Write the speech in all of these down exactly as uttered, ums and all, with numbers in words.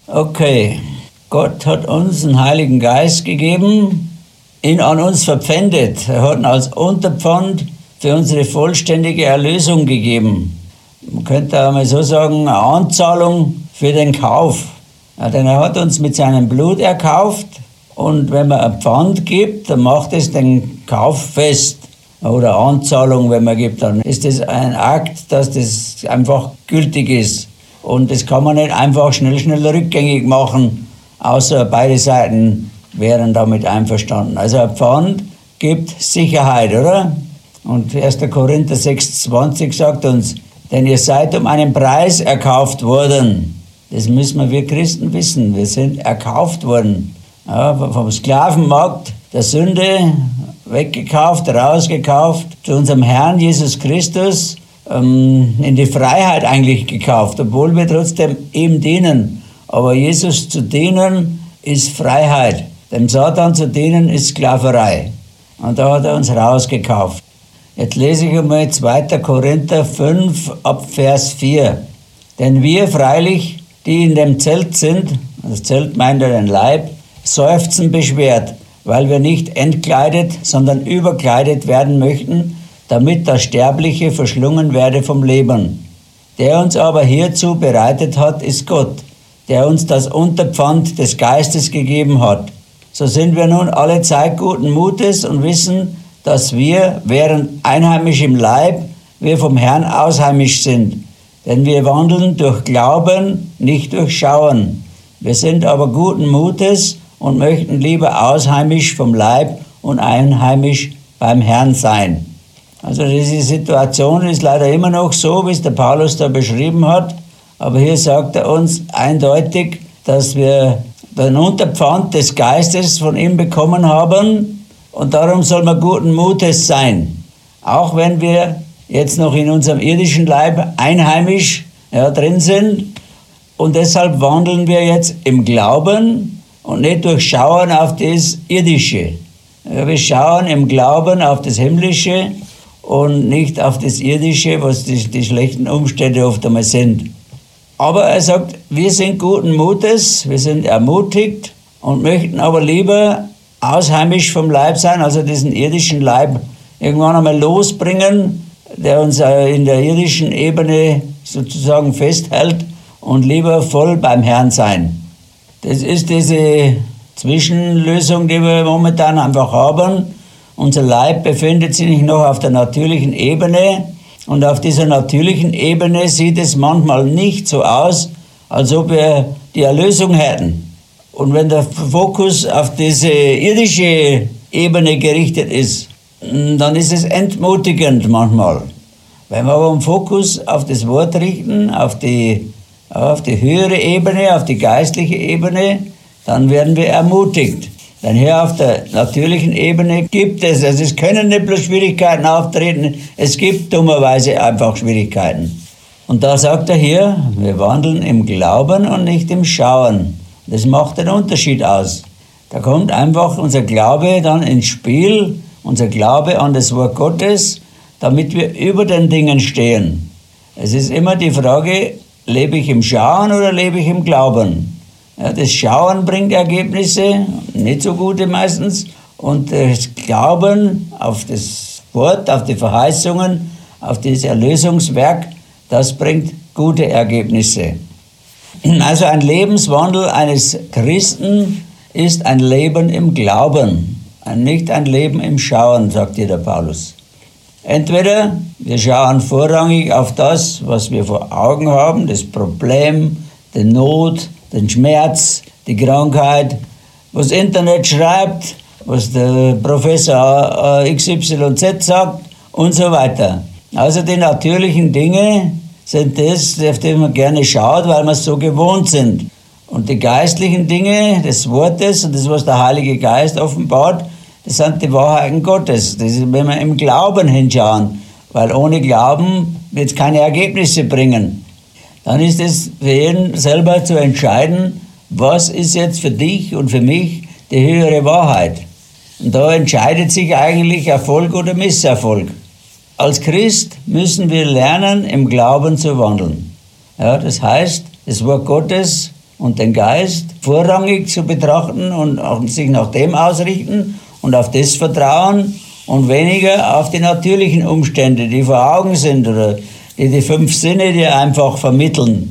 Okay, Gott hat uns einen Heiligen Geist gegeben, ihn an uns verpfändet. Er hat ihn als Unterpfand für unsere vollständige Erlösung gegeben. Man könnte auch mal so sagen, eine Anzahlung für den Kauf. Ja, denn er hat uns mit seinem Blut erkauft und wenn man ein Pfand gibt, dann macht es den Kauf fest. Oder Anzahlung, wenn man gibt, dann ist das ein Akt, dass das einfach gültig ist. Und das kann man nicht einfach schnell, schnell rückgängig machen, außer beide Seiten wären damit einverstanden. Also ein Pfand gibt Sicherheit, oder? Und erster Korinther sechs zwanzig sagt uns, denn ihr seid um einen Preis erkauft worden. Das müssen wir Christen wissen. Wir sind erkauft worden. Ja, vom Sklavenmarkt der Sünde weggekauft, rausgekauft, zu unserem Herrn Jesus Christus ähm, in die Freiheit eigentlich gekauft, obwohl wir trotzdem ihm dienen. Aber Jesus zu dienen ist Freiheit. Dem Satan zu dienen ist Sklaverei. Und da hat er uns rausgekauft. Jetzt lese ich einmal zweiter Korinther fünf ab Vers vier. Denn wir freilich, die in dem Zelt sind, das Zelt meint er den Leib, seufzen beschwert, weil wir nicht entkleidet, sondern überkleidet werden möchten, damit das Sterbliche verschlungen werde vom Leben. Der uns aber hierzu bereitet hat, ist Gott, der uns das Unterpfand des Geistes gegeben hat. So sind wir nun alle Zeit guten Mutes und wissen, dass wir, während einheimisch im Leib, wir vom Herrn ausheimisch sind. Denn wir wandeln durch Glauben, nicht durch Schauen. Wir sind aber guten Mutes und möchten lieber ausheimisch vom Leib und einheimisch beim Herrn sein. Also diese Situation ist leider immer noch so, wie es der Paulus da beschrieben hat. Aber hier sagt er uns eindeutig, dass wir den Unterpfand des Geistes von ihm bekommen haben und darum soll man guten Mutes sein. Auch wenn wir jetzt noch in unserem irdischen Leib einheimisch ja, drin sind und deshalb wandeln wir jetzt im Glauben und nicht durch Schauen auf das Irdische. Ja, wir schauen im Glauben auf das Himmlische und nicht auf das Irdische, was die, die schlechten Umstände oft einmal sind. Aber er sagt, wir sind guten Mutes, wir sind ermutigt und möchten aber lieber ausheimisch vom Leib sein, also diesen irdischen Leib irgendwann einmal losbringen, der uns in der irdischen Ebene sozusagen festhält und lieber voll beim Herrn sein. Das ist diese Zwischenlösung, die wir momentan einfach haben. Unser Leib befindet sich noch auf der natürlichen Ebene. Und auf dieser natürlichen Ebene sieht es manchmal nicht so aus, als ob wir die Erlösung hätten. Und wenn der Fokus auf diese irdische Ebene gerichtet ist, dann ist es entmutigend manchmal. Wenn wir aber den Fokus auf das Wort richten, auf die, auf die höhere Ebene, auf die geistliche Ebene, dann werden wir ermutigt. Denn hier auf der natürlichen Ebene gibt es, also es können nicht bloß Schwierigkeiten auftreten, es gibt dummerweise einfach Schwierigkeiten. Und da sagt er hier, wir wandeln im Glauben und nicht im Schauen. Das macht den Unterschied aus. Da kommt einfach unser Glaube dann ins Spiel, unser Glaube an das Wort Gottes, damit wir über den Dingen stehen. Es ist immer die Frage, lebe ich im Schauen oder lebe ich im Glauben? Ja, das Schauen bringt Ergebnisse, nicht so gute meistens. Und das Glauben auf das Wort, auf die Verheißungen, auf das Erlösungswerk, das bringt gute Ergebnisse. Also ein Lebenswandel eines Christen ist ein Leben im Glauben, nicht ein Leben im Schauen, sagt hier der Paulus. Entweder wir schauen vorrangig auf das, was wir vor Augen haben, das Problem, die Not, den Schmerz, die Krankheit, was das Internet schreibt, was der Professor X Y Z sagt und so weiter. Also die natürlichen Dinge sind das, auf die man gerne schaut, weil wir es so gewohnt sind. Und die geistlichen Dinge des Wortes und das, was der Heilige Geist offenbart, das sind die Wahrheiten Gottes. Das ist, wenn wir im Glauben hinschauen, weil ohne Glauben wird es keine Ergebnisse bringen. Dann ist es für jeden selber zu entscheiden, was ist jetzt für dich und für mich die höhere Wahrheit. Und da entscheidet sich eigentlich Erfolg oder Misserfolg. Als Christ müssen wir lernen, im Glauben zu wandeln. Ja, das heißt, das Wort Gottes und den Geist vorrangig zu betrachten und auch sich nach dem ausrichten und auf das vertrauen und weniger auf die natürlichen Umstände, die vor Augen sind oder die die fünf Sinne dir einfach vermitteln.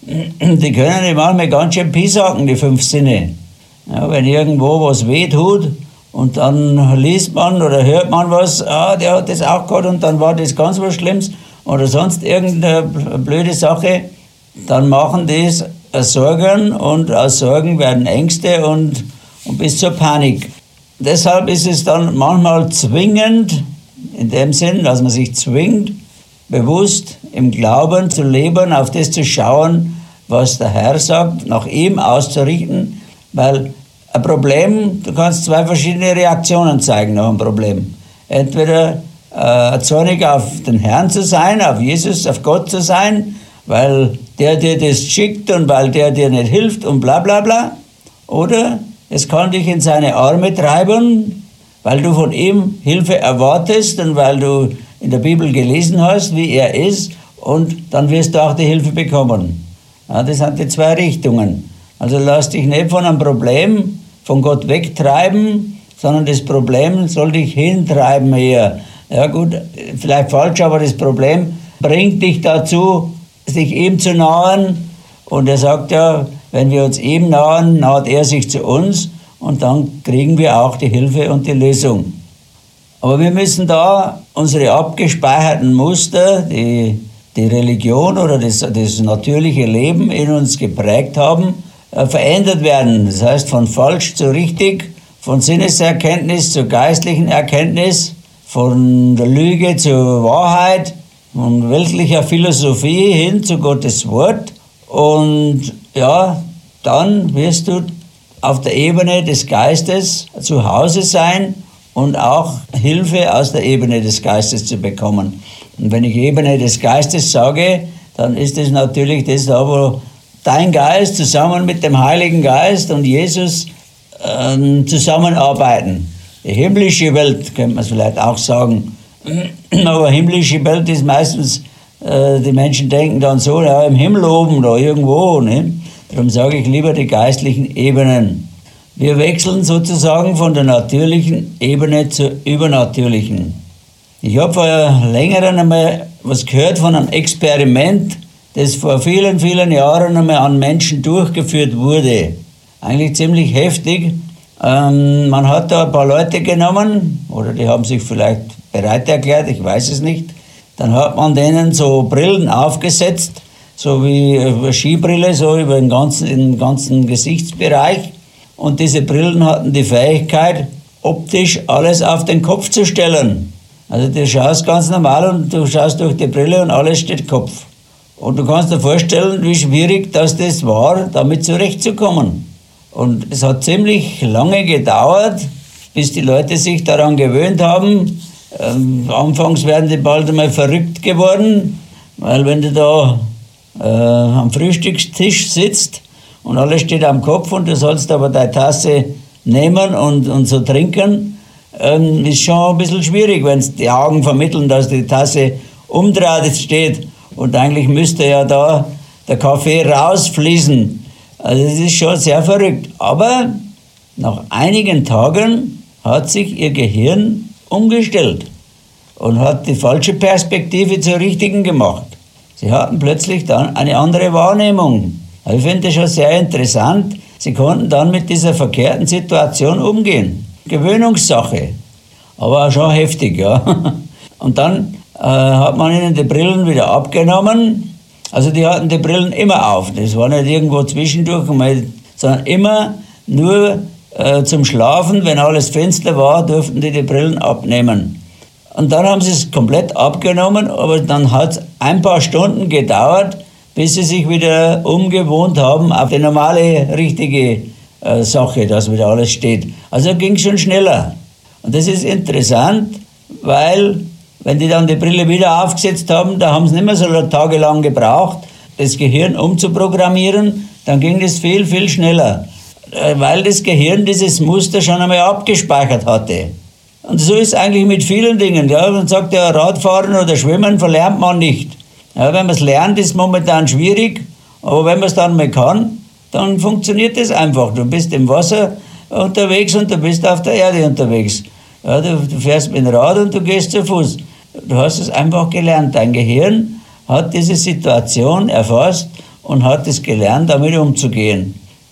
Die können dir manchmal ganz schön piesacken, die fünf Sinne. Ja, wenn irgendwo was weh tut und dann liest man oder hört man was, ah, der hat das auch gehabt und dann war das ganz was Schlimmes oder sonst irgendeine blöde Sache, dann machen das Sorgen und aus Sorgen werden Ängste und, und bis zur Panik. Deshalb ist es dann manchmal zwingend, in dem Sinn, dass man sich zwingt, bewusst im Glauben zu leben, auf das zu schauen, was der Herr sagt, nach ihm auszurichten, weil ein Problem, du kannst zwei verschiedene Reaktionen zeigen nach einem Problem. Entweder äh, zornig auf den Herrn zu sein, auf Jesus, auf Gott zu sein, weil der dir das schickt und weil der dir nicht hilft und bla bla bla. Oder es kann dich in seine Arme treiben, weil du von ihm Hilfe erwartest und weil du in der Bibel gelesen hast, wie er ist, und dann wirst du auch die Hilfe bekommen. Ja, das sind die zwei Richtungen. Also lass dich nicht von einem Problem von Gott wegtreiben, sondern das Problem soll dich hintreiben eher. Ja gut, vielleicht falsch, aber das Problem bringt dich dazu, sich ihm zu nahen. Und er sagt ja, wenn wir uns ihm nahen, naht er sich zu uns und dann kriegen wir auch die Hilfe und die Lösung. Aber wir müssen da unsere abgespeicherten Muster, die die Religion oder das, das natürliche Leben in uns geprägt haben, äh, verändert werden. Das heißt, von falsch zu richtig, von Sinneserkenntnis zur geistlichen Erkenntnis, von der Lüge zur Wahrheit, von weltlicher Philosophie hin zu Gottes Wort. Und ja, dann wirst du auf der Ebene des Geistes zu Hause sein und auch Hilfe aus der Ebene des Geistes zu bekommen. Und wenn ich Ebene des Geistes sage, dann ist es natürlich das da, wo dein Geist zusammen mit dem Heiligen Geist und Jesus äh, zusammenarbeiten. Die himmlische Welt, könnte man es vielleicht auch sagen. Aber himmlische Welt ist meistens, äh, die Menschen denken dann so, ja, im Himmel oben da irgendwo. Ne? Darum sage ich lieber die geistlichen Ebenen. Wir wechseln sozusagen von der natürlichen Ebene zur übernatürlichen. Ich habe vor längerem einmal was gehört von einem Experiment, das vor vielen, vielen Jahren einmal an Menschen durchgeführt wurde. Eigentlich ziemlich heftig. Ähm, man hat da ein paar Leute genommen, oder die haben sich vielleicht bereit erklärt, ich weiß es nicht. Dann hat man denen so Brillen aufgesetzt, so wie eine Skibrille, so über den ganzen, den ganzen Gesichtsbereich. Und diese Brillen hatten die Fähigkeit, optisch alles auf den Kopf zu stellen. Also du schaust ganz normal und du schaust durch die Brille und alles steht Kopf. Und du kannst dir vorstellen, wie schwierig das, das war, damit zurechtzukommen. Und es hat ziemlich lange gedauert, bis die Leute sich daran gewöhnt haben. Ähm, anfangs werden die bald einmal verrückt geworden, weil wenn du da äh, am Frühstückstisch sitzt und alles steht am Kopf und du sollst aber deine Tasse nehmen und, und so trinken, ähm, ist schon ein bisschen schwierig, wenn die Augen vermitteln, dass die Tasse umdreht steht und eigentlich müsste ja da der Kaffee rausfließen. Also das ist schon sehr verrückt. Aber nach einigen Tagen hat sich ihr Gehirn umgestellt und hat die falsche Perspektive zur richtigen gemacht. Sie hatten plötzlich dann eine andere Wahrnehmung. Ich finde das schon sehr interessant. Sie konnten dann mit dieser verkehrten Situation umgehen. Gewöhnungssache, aber auch schon heftig, ja. Und dann äh, hat man ihnen die Brillen wieder abgenommen. Also die hatten die Brillen immer auf. Das war nicht irgendwo zwischendurch, sondern immer nur äh, zum Schlafen, wenn alles finster war, durften die die Brillen abnehmen. Und dann haben sie es komplett abgenommen, aber dann hat es ein paar Stunden gedauert, bis sie sich wieder umgewohnt haben auf die normale, richtige äh, Sache, dass wieder alles steht. Also ging es schon schneller. Und das ist interessant, weil wenn die dann die Brille wieder aufgesetzt haben, da haben sie nicht mehr so tagelang gebraucht, das Gehirn umzuprogrammieren, dann ging das viel, viel schneller. Äh, weil das Gehirn dieses Muster schon einmal abgespeichert hatte. Und so ist es eigentlich mit vielen Dingen. Ja, man sagt ja, Radfahren oder Schwimmen verlernt man nicht. Ja, wenn man es lernt, ist es momentan schwierig, aber wenn man es dann mal kann, dann funktioniert das einfach. Du bist im Wasser unterwegs und du bist auf der Erde unterwegs. Ja, du, du fährst mit dem Rad und du gehst zu Fuß. Du hast es einfach gelernt. Dein Gehirn hat diese Situation erfasst und hat es gelernt, damit umzugehen.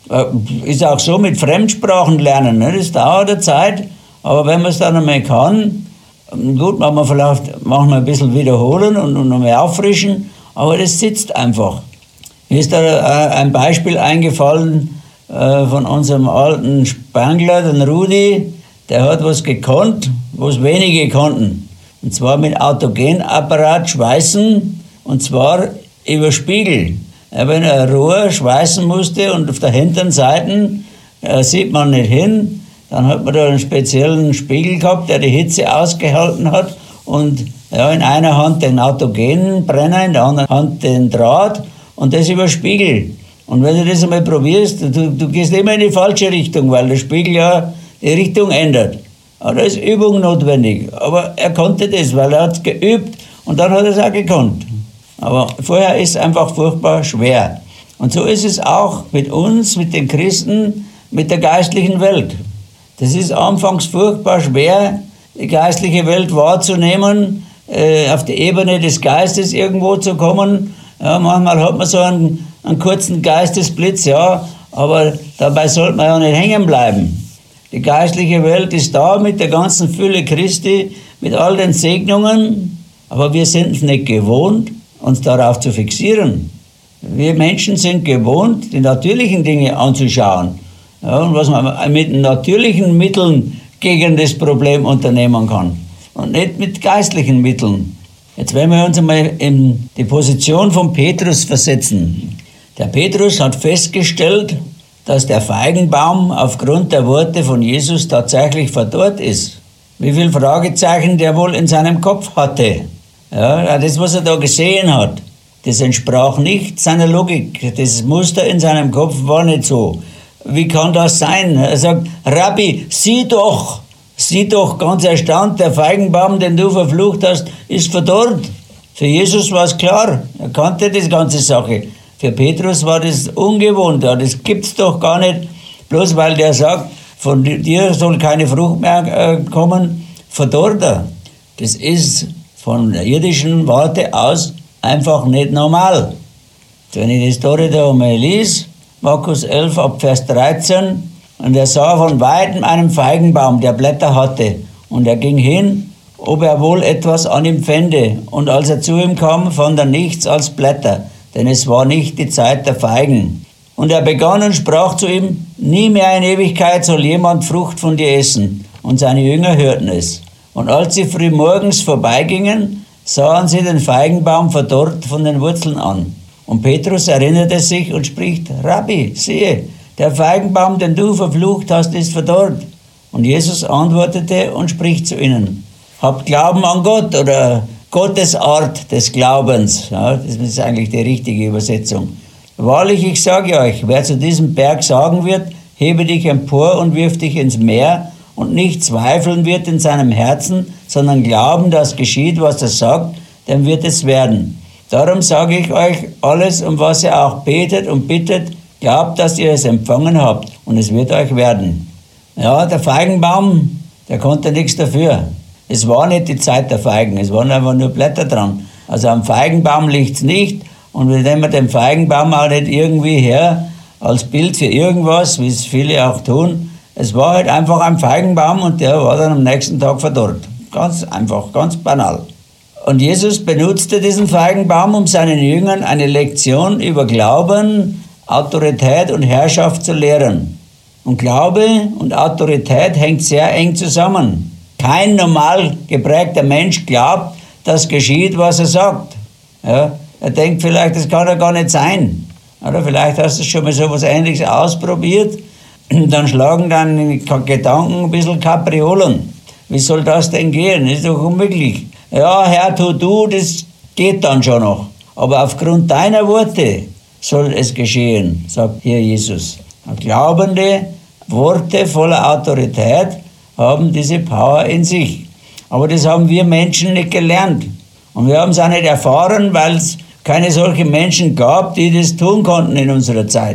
Ist auch so mit Fremdsprachen lernen. Ne? Das dauert eine Zeit, aber wenn man es dann einmal kann, gut, machen wir vielleicht machen wir ein bisschen wiederholen und, und nochmal auffrischen, aber das sitzt einfach. Mir ist da ein Beispiel eingefallen äh, von unserem alten Spangler, den Rudi, der hat was gekonnt, was wenige konnten. Und zwar mit Autogenapparat schweißen, und zwar über Spiegel. Ja, wenn er ein Rohr schweißen musste und auf der hinteren Seite äh, sieht man nicht hin, dann hat man da einen speziellen Spiegel gehabt, der die Hitze ausgehalten hat und ja, in einer Hand den Autogenbrenner, in der anderen Hand den Draht und das über Spiegel. Und wenn du das einmal probierst, du, du gehst immer in die falsche Richtung, weil der Spiegel ja die Richtung ändert. Aber da ist Übung notwendig. Aber er konnte das, weil er hat geübt und dann hat er es auch gekonnt. Aber vorher ist es einfach furchtbar schwer. Und so ist es auch mit uns, mit den Christen, mit der geistlichen Welt. Das ist anfangs furchtbar schwer, die geistliche Welt wahrzunehmen, äh, auf die Ebene des Geistes irgendwo zu kommen. Ja, manchmal hat man so einen, einen kurzen Geistesblitz, ja, aber dabei sollte man ja nicht hängen bleiben. Die geistliche Welt ist da mit der ganzen Fülle Christi, mit all den Segnungen, aber wir sind es nicht gewohnt, uns darauf zu fixieren. Wir Menschen sind gewohnt, die natürlichen Dinge anzuschauen. Ja, und was man mit natürlichen Mitteln gegen das Problem unternehmen kann. Und nicht mit geistlichen Mitteln. Jetzt werden wir uns einmal in die Position von Petrus versetzen. Der Petrus hat festgestellt, dass der Feigenbaum aufgrund der Worte von Jesus tatsächlich verdorrt ist. Wie viele Fragezeichen der wohl in seinem Kopf hatte. Ja, das, was er da gesehen hat, das entsprach nicht seiner Logik. Das Muster in seinem Kopf war nicht so. Wie kann das sein? Er sagt, Rabbi, sieh doch, sieh doch, ganz erstaunt, der Feigenbaum, den du verflucht hast, ist verdorrt. Für Jesus war es klar, er kannte die ganze Sache. Für Petrus war das ungewohnt, das gibt's doch gar nicht. Bloß weil der sagt, von dir soll keine Frucht mehr kommen, verdorrt er. Das ist von der irdischen Warte aus einfach nicht normal. Wenn ich die Story da einmal lese, Markus elf ab Vers dreizehn, und er sah von weitem einen Feigenbaum, der Blätter hatte, und er ging hin, ob er wohl etwas an ihm fände, und als er zu ihm kam, fand er nichts als Blätter, denn es war nicht die Zeit der Feigen. Und er begann und sprach zu ihm, nie mehr in Ewigkeit soll jemand Frucht von dir essen. Und seine Jünger hörten es. Und als sie frühmorgens vorbeigingen, sahen sie den Feigenbaum verdorrt von den Wurzeln an. Und Petrus erinnerte sich und spricht, Rabbi, siehe, der Feigenbaum, den du verflucht hast, ist verdorrt. Und Jesus antwortete und spricht zu ihnen, habt Glauben an Gott oder Gottes Art des Glaubens. Ja, das ist eigentlich die richtige Übersetzung. Wahrlich, ich sage euch, wer zu diesem Berg sagen wird, hebe dich empor und wirf dich ins Meer und nicht zweifeln wird in seinem Herzen, sondern glauben, dass geschieht, was er sagt, dem wird es werden. Darum sage ich euch, alles, um was ihr auch betet und bittet, glaubt, dass ihr es empfangen habt und es wird euch werden. Ja, der Feigenbaum, der konnte nichts dafür. Es war nicht die Zeit der Feigen, es waren einfach nur Blätter dran. Also am Feigenbaum liegt es nicht und wir nehmen den Feigenbaum auch nicht irgendwie her als Bild für irgendwas, wie es viele auch tun. Es war halt einfach ein Feigenbaum und der war dann am nächsten Tag verdorrt. Ganz einfach, ganz banal. Und Jesus benutzte diesen Feigenbaum, um seinen Jüngern eine Lektion über Glauben, Autorität und Herrschaft zu lehren. Und Glaube und Autorität hängt sehr eng zusammen. Kein normal geprägter Mensch glaubt, dass geschieht, was er sagt. Ja, er denkt vielleicht, das kann ja gar nicht sein. Oder vielleicht hast du schon mal so etwas Ähnliches ausprobiert. Dann schlagen deine Gedanken ein bisschen Kapriolen. Wie soll das denn gehen? Das ist doch unmöglich. Ja, Herr, tu du, das geht dann schon noch. Aber aufgrund deiner Worte soll es geschehen, sagt hier Jesus. Glaubende Worte voller Autorität haben diese Power in sich. Aber das haben wir Menschen nicht gelernt. Und wir haben es auch nicht erfahren, weil es keine solchen Menschen gab, die das tun konnten in unserer Zeit.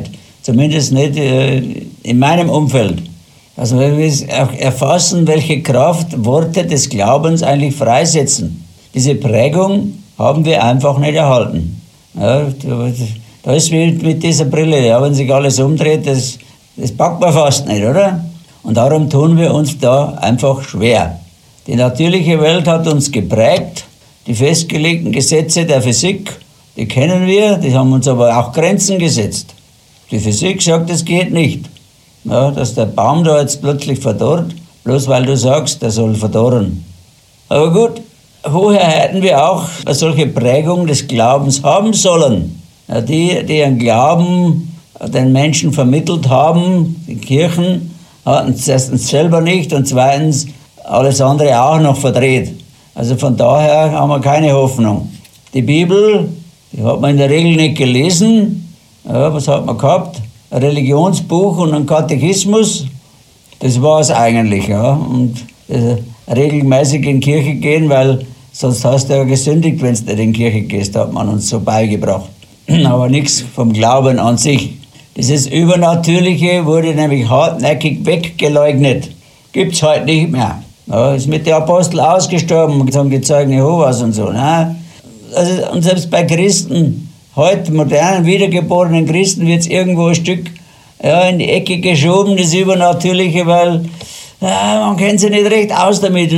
Zumindest nicht äh, in meinem Umfeld. Also wir müssen auch erfassen, welche Kraft Worte des Glaubens eigentlich freisetzen. Diese Prägung haben wir einfach nicht erhalten. Ja, da ist wie mit dieser Brille, ja, wenn sich alles umdreht, das, das packt man fast nicht, oder? Und darum tun wir uns da einfach schwer. Die natürliche Welt hat uns geprägt, die festgelegten Gesetze der Physik, die kennen wir, die haben uns aber auch Grenzen gesetzt. Die Physik sagt, es geht nicht. Ja, dass der Baum da jetzt plötzlich verdorrt, bloß weil du sagst, der soll verdorren. Aber gut, woher hätten wir auch eine solche Prägung des Glaubens haben sollen? Ja, die, die ihren Glauben den Menschen vermittelt haben, die Kirchen, hatten es erstens selber nicht und zweitens alles andere auch noch verdreht. Also von daher haben wir keine Hoffnung. Die Bibel, die hat man in der Regel nicht gelesen. Ja, was hat man gehabt? Ein Religionsbuch und ein Katechismus. Das war es eigentlich. Ja. Und äh, regelmäßig in die Kirche gehen, weil sonst hast du ja gesündigt, wenn du nicht in die Kirche gehst, hat man uns so beigebracht. Aber nichts vom Glauben an sich. Dieses Übernatürliche wurde nämlich hartnäckig weggeleugnet. Gibt es heute nicht mehr. Ja, ist mit den Aposteln ausgestorben, sagen die Zeugen Jehovas und so. Ne? Also, und selbst bei Christen, heute modernen, wiedergeborenen Christen, wird es irgendwo ein Stück ja, in die Ecke geschoben, das Übernatürliche, weil ja, man kennt sich nicht recht aus damit.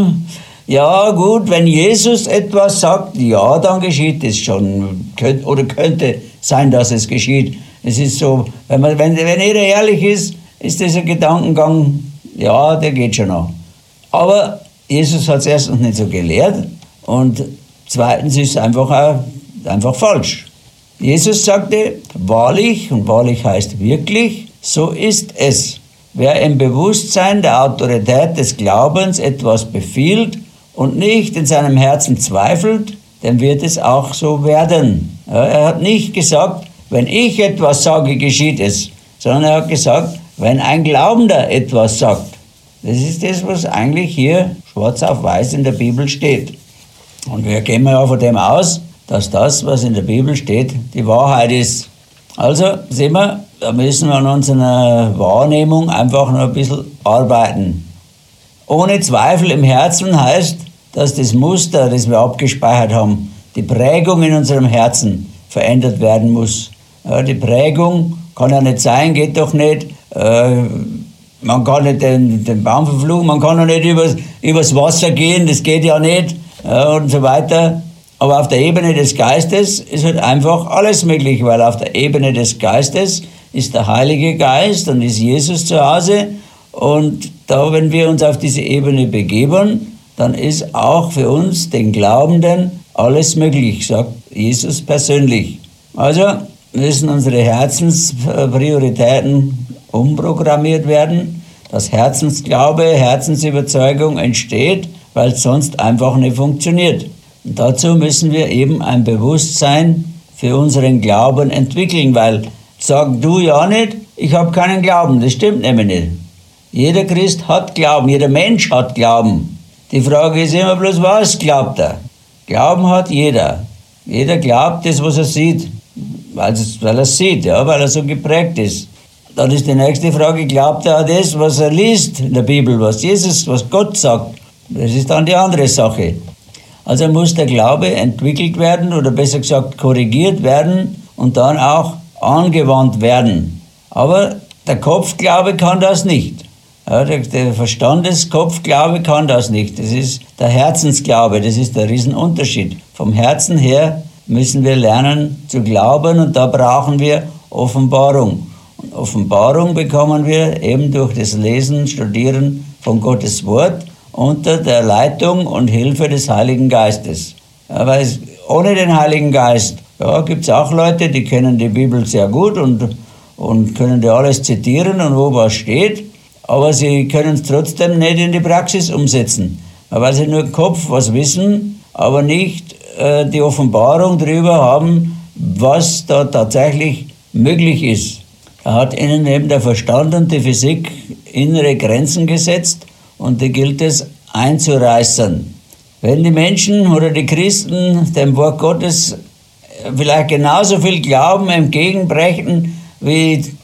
Ja gut, wenn Jesus etwas sagt, ja, dann geschieht es schon. Könnt, oder könnte sein, dass es geschieht. Es ist so, wenn, man, wenn, wenn jeder ehrlich ist, ist dieser Gedankengang, ja, der geht schon noch. Aber Jesus hat es erstens nicht so gelehrt und zweitens ist es einfach, auch, einfach falsch. Jesus sagte, wahrlich, und wahrlich heißt wirklich, so ist es. Wer im Bewusstsein der Autorität des Glaubens etwas befiehlt und nicht in seinem Herzen zweifelt, dann wird es auch so werden. Ja, er hat nicht gesagt, wenn ich etwas sage, geschieht es, sondern er hat gesagt, wenn ein Glaubender etwas sagt. Das ist das, was eigentlich hier schwarz auf weiß in der Bibel steht. Und wir gehen ja von dem aus, dass das, was in der Bibel steht, die Wahrheit ist. Also sehen wir, da müssen wir an unserer Wahrnehmung einfach noch ein bisschen arbeiten. Ohne Zweifel im Herzen heißt, dass das Muster, das wir abgespeichert haben, die Prägung in unserem Herzen verändert werden muss. Ja, die Prägung kann ja nicht sein, geht doch nicht. Äh, man kann nicht den, den Baum verfluchen, man kann auch nicht übers, übers Wasser gehen, das geht ja nicht, ja, und so weiter. Aber auf der Ebene des Geistes ist halt einfach alles möglich, weil auf der Ebene des Geistes ist der Heilige Geist und ist Jesus zu Hause. Und da, wenn wir uns auf diese Ebene begeben, dann ist auch für uns, den Glaubenden, alles möglich, sagt Jesus persönlich. Also müssen unsere Herzensprioritäten umprogrammiert werden, dass Herzensglaube, Herzensüberzeugung entsteht, weil es sonst einfach nicht funktioniert. Und dazu müssen wir eben ein Bewusstsein für unseren Glauben entwickeln, weil sag du ja nicht, ich habe keinen Glauben, das stimmt nämlich nicht. Jeder Christ hat Glauben, jeder Mensch hat Glauben. Die Frage ist immer bloß, was glaubt er? Glauben hat jeder. Jeder glaubt das, was er sieht, weil, es, weil er es sieht, ja, weil er so geprägt ist. Dann ist die nächste Frage, glaubt er auch das, was er liest in der Bibel, was Jesus, was Gott sagt? Das ist dann die andere Sache. Also muss der Glaube entwickelt werden oder besser gesagt korrigiert werden und dann auch angewandt werden. Aber der Kopfglaube kann das nicht. Ja, der, der Verstandeskopfglaube kann das nicht. Das ist der Herzensglaube, das ist der Riesenunterschied. Vom Herzen her müssen wir lernen zu glauben und da brauchen wir Offenbarung. Und Offenbarung bekommen wir eben durch das Lesen, Studieren von Gottes Wort unter der Leitung und Hilfe des Heiligen Geistes. Ja, weil es, ohne den Heiligen Geist ja, gibt es auch Leute, die kennen die Bibel sehr gut und, und können die alles zitieren und wo was steht, aber sie können es trotzdem nicht in die Praxis umsetzen, weil sie nur im Kopf was wissen, aber nicht äh, die Offenbarung darüber haben, was da tatsächlich möglich ist. Da hat ihnen eben der Verstand und die Physik innere Grenzen gesetzt und die gilt es einzureißen. Wenn die Menschen oder die Christen dem Wort Gottes vielleicht genauso viel Glauben entgegenbrächten wie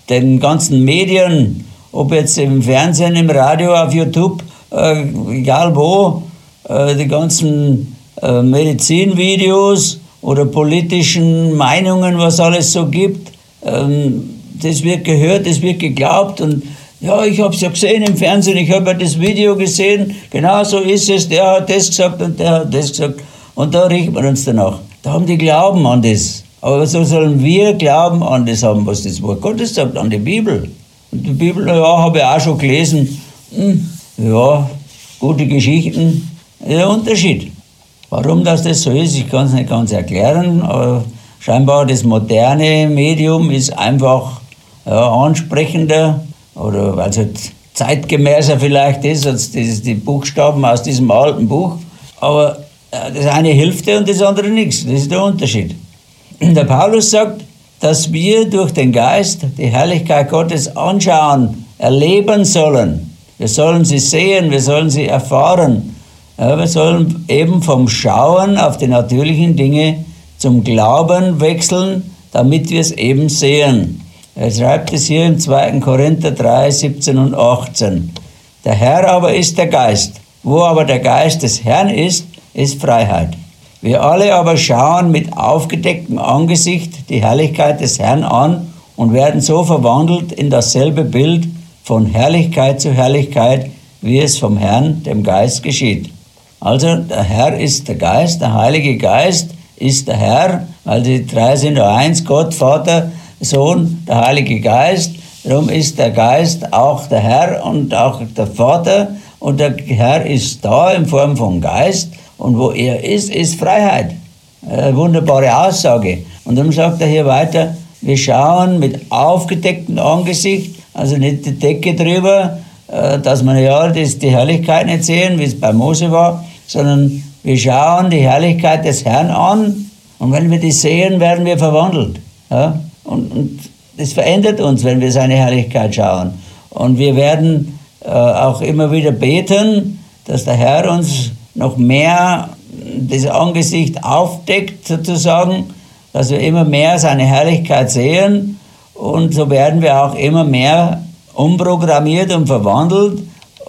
den ganzen Medien, ob jetzt im Fernsehen, im Radio, auf YouTube, äh, egal wo, äh, die ganzen äh, Medizinvideos oder politischen Meinungen, was alles so gibt, ähm, das wird gehört, das wird geglaubt und ja, ich habe es ja gesehen im Fernsehen, ich habe ja das Video gesehen, genau so ist es, der hat das gesagt und der hat das gesagt und da richten wir uns danach. Da haben die Glauben an das. Aber so sollen wir Glauben an das haben, was das Wort Gottes sagt, an die Bibel. Und die Bibel, ja, habe ich auch schon gelesen. Hm, ja, gute Geschichten, der Unterschied. Warum das, das so ist, ich kann es nicht ganz erklären, aber scheinbar das moderne Medium ist einfach ja, ansprechender oder weil es halt zeitgemäßer vielleicht ist als das, die Buchstaben aus diesem alten Buch. Aber ja, das eine hilft dir und das andere nichts. Das ist der Unterschied. Der Paulus sagt, dass wir durch den Geist die Herrlichkeit Gottes anschauen, erleben sollen. Wir sollen sie sehen, wir sollen sie erfahren. Ja, wir sollen eben vom Schauen auf die natürlichen Dinge zum Glauben wechseln, damit wir es eben sehen. Er schreibt es hier im zweiten Korinther drei, siebzehn und achtzehn. Der Herr aber ist der Geist. Wo aber der Geist des Herrn ist, ist Freiheit. Wir alle aber schauen mit aufgedecktem Angesicht die Herrlichkeit des Herrn an und werden so verwandelt in dasselbe Bild von Herrlichkeit zu Herrlichkeit, wie es vom Herrn, dem Geist, geschieht. Also der Herr ist der Geist, der Heilige Geist ist der Herr, weil die drei sind ja eins, Gott, Vater, Sohn, der Heilige Geist. Darum ist der Geist auch der Herr und auch der Vater und der Herr ist da in Form von Geist. Und wo er ist, ist Freiheit. Eine wunderbare Aussage. Und dann sagt er hier weiter, wir schauen mit aufgedecktem Angesicht, also nicht die Decke drüber, dass man ja das, die Herrlichkeit nicht sehen, wie es bei Mose war, sondern wir schauen die Herrlichkeit des Herrn an und wenn wir die sehen, werden wir verwandelt. Ja? Und, und das verändert uns, wenn wir seine Herrlichkeit schauen. Und wir werden äh, auch immer wieder beten, dass der Herr uns noch mehr das Angesicht aufdeckt, sozusagen, dass wir immer mehr seine Herrlichkeit sehen und so werden wir auch immer mehr umprogrammiert und verwandelt,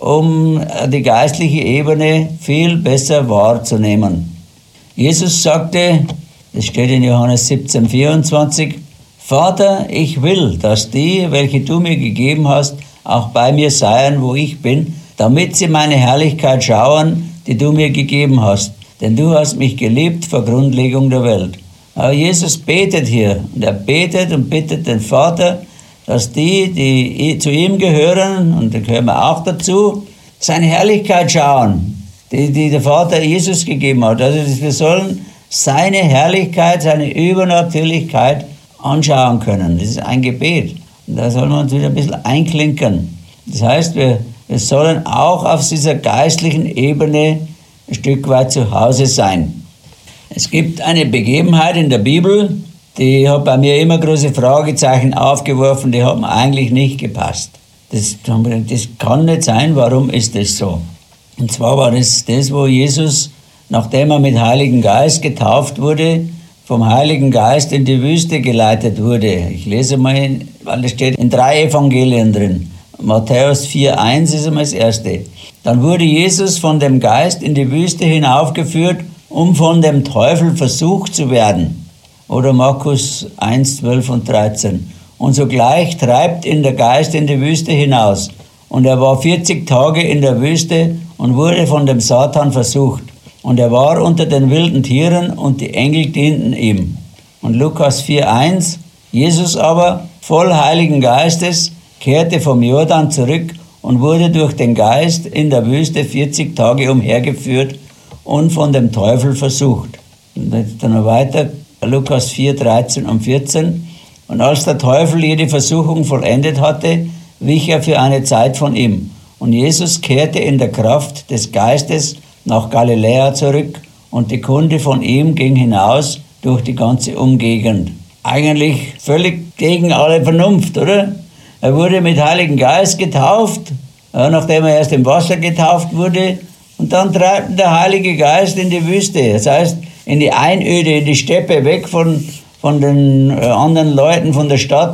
um die geistliche Ebene viel besser wahrzunehmen. Jesus sagte, das steht in Johannes siebzehn, vierundzwanzig, Vater, ich will, dass die, welche du mir gegeben hast, auch bei mir seien, wo ich bin, damit sie meine Herrlichkeit schauen, die du mir gegeben hast. Denn du hast mich geliebt vor Grundlegung der Welt. Aber Jesus betet hier. Und er betet und bittet den Vater, dass die, die zu ihm gehören, und da gehören wir auch dazu, seine Herrlichkeit schauen, die, die der Vater Jesus gegeben hat. Also wir sollen seine Herrlichkeit, seine Übernatürlichkeit anschauen können. Das ist ein Gebet. Und da sollen wir uns wieder ein bisschen einklinken. Das heißt, wir Wir sollen auch auf dieser geistlichen Ebene ein Stück weit zu Hause sein. Es gibt eine Begebenheit in der Bibel, die hat bei mir immer große Fragezeichen aufgeworfen, die hat mir eigentlich nicht gepasst. Das, das kann nicht sein, warum ist das so? Und zwar war das das, wo Jesus, nachdem er mit Heiligen Geist getauft wurde, vom Heiligen Geist in die Wüste geleitet wurde. Ich lese mal, weil das steht in drei Evangelien drin. Matthäus vier, eins ist einmal das erste. Dann wurde Jesus von dem Geist in die Wüste hinaufgeführt, um von dem Teufel versucht zu werden. Oder Markus eins, zwölf und dreizehn. Und sogleich treibt ihn der Geist in die Wüste hinaus. Und er war vierzig Tage in der Wüste und wurde von dem Satan versucht. Und er war unter den wilden Tieren und die Engel dienten ihm. Und Lukas vier, eins. Jesus aber, voll Heiligen Geistes, kehrte vom Jordan zurück und wurde durch den Geist in der Wüste vierzig Tage umhergeführt und von dem Teufel versucht. Und dann noch weiter, Lukas vier, dreizehn und vierzehn. Und als der Teufel jede Versuchung vollendet hatte, wich er für eine Zeit von ihm. Und Jesus kehrte in der Kraft des Geistes nach Galiläa zurück und die Kunde von ihm ging hinaus durch die ganze Umgegend. Eigentlich völlig gegen alle Vernunft, oder? Er wurde mit Heiligen Geist getauft, ja, nachdem er erst im Wasser getauft wurde. Und dann treibt der Heilige Geist in die Wüste, das heißt in die Einöde, in die Steppe, weg von, von den anderen Leuten, von der Stadt,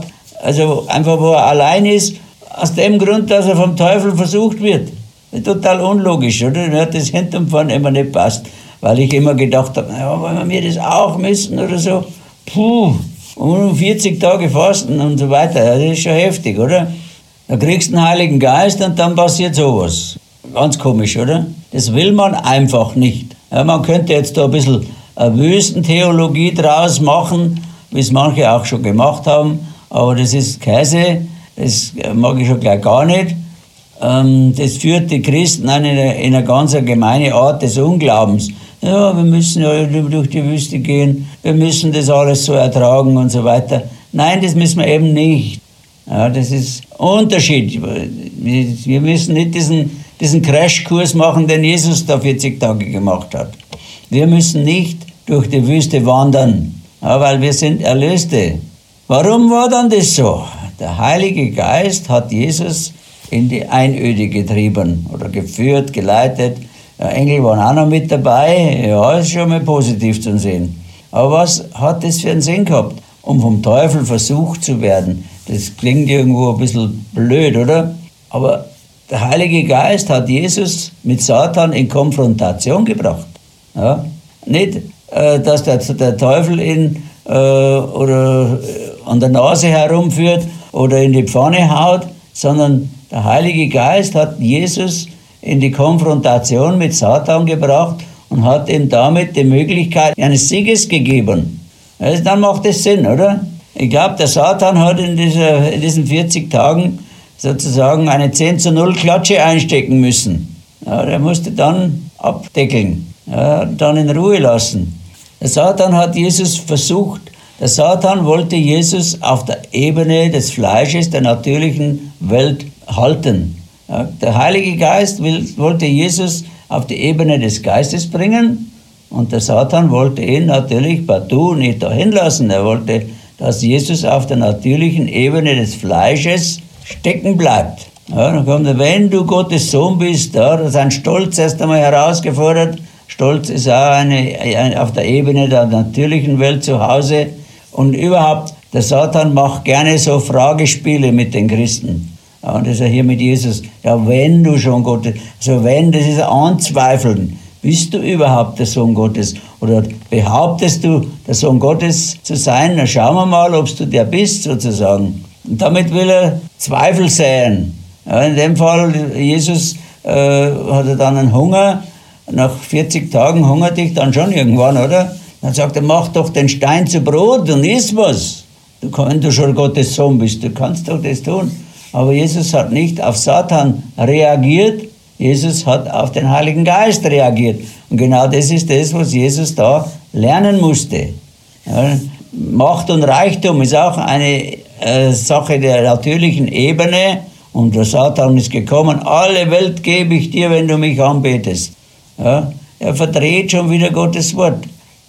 Also einfach, wo er allein ist, aus dem Grund, dass er vom Teufel versucht wird. Total unlogisch, oder? Mir hat das hinten und vorne immer nicht passt, weil ich immer gedacht habe, ja, wollen wir das auch müssen oder so? Puh, und vierzig Tage fasten und so weiter, ja, das ist schon heftig, oder? Da kriegst du den Heiligen Geist und dann passiert sowas. Ganz komisch, oder? Das will man einfach nicht. Ja, man könnte jetzt da ein bisschen eine Wüstentheologie draus machen, wie es manche auch schon gemacht haben, aber das ist Käse, das mag ich schon gleich gar nicht. Ähm, das führt die Christen in eine, in eine ganz gemeine Art des Unglaubens. Ja, wir müssen ja durch die Wüste gehen, wir müssen das alles so ertragen und so weiter. Nein, das müssen wir eben nicht. Ja, das ist ein Unterschied. Wir müssen nicht diesen, diesen Crashkurs machen, den Jesus da vierzig Tage gemacht hat. Wir müssen nicht durch die Wüste wandern, ja, weil wir sind Erlöste. Warum war dann das so? Der Heilige Geist hat Jesus in die Einöde getrieben oder geführt, geleitet. Ja, Engel waren auch noch mit dabei. Ja, ist schon mal positiv zu sehen. Aber was hat das für einen Sinn gehabt? Um vom Teufel versucht zu werden. Das klingt irgendwo ein bisschen blöd, oder? Aber der Heilige Geist hat Jesus mit Satan in Konfrontation gebracht. Ja? Nicht, äh, dass der, der Teufel ihn äh, oder an der Nase herumführt oder in die Pfanne haut, sondern der Heilige Geist hat Jesus in die Konfrontation mit Satan gebracht und hat ihm damit die Möglichkeit eines Sieges gegeben. Also dann macht das Sinn, oder? Ich glaube, der Satan hat in, dieser, in diesen vierzig Tagen sozusagen eine zehn zu null Klatsche einstecken müssen. Ja, der musste dann abdeckeln, ja, dann in Ruhe lassen. Der Satan hat Jesus versucht, der Satan wollte Jesus auf der Ebene des Fleisches, der natürlichen Welt halten. Ja, der Heilige Geist will, wollte Jesus auf die Ebene des Geistes bringen und der Satan wollte ihn natürlich partout nicht dahin lassen. Er wollte, dass Jesus auf der natürlichen Ebene des Fleisches stecken bleibt. Ja, dann kommt er, wenn du Gottes Sohn bist, ja, da ist ein Stolz erst einmal herausgefordert. Stolz ist auch eine, eine, auf der Ebene der natürlichen Welt zu Hause. Und überhaupt, der Satan macht gerne so Fragespiele mit den Christen. Ja, und das ist ja hier mit Jesus. Ja, wenn du schon Gottes, also wenn, das ist ein Anzweifeln. Bist du überhaupt der Sohn Gottes? Oder behauptest du, der Sohn Gottes zu sein? Na, schauen wir mal, ob du der bist, sozusagen. Und damit will er Zweifel säen. Ja, in dem Fall, Jesus äh, hat er dann einen Hunger. Nach vierzig Tagen hungert dich dann schon irgendwann, oder? Dann sagt er, mach doch den Stein zu Brot und iss was. Du, wenn du schon Gottes Sohn bist, du kannst doch das tun. Aber Jesus hat nicht auf Satan reagiert, Jesus hat auf den Heiligen Geist reagiert. Und genau das ist das, was Jesus da lernen musste. Ja, Macht und Reichtum ist auch eine äh, Sache der natürlichen Ebene. Und der Satan ist gekommen, alle Welt gebe ich dir, wenn du mich anbetest. Ja, er verdreht schon wieder Gottes Wort.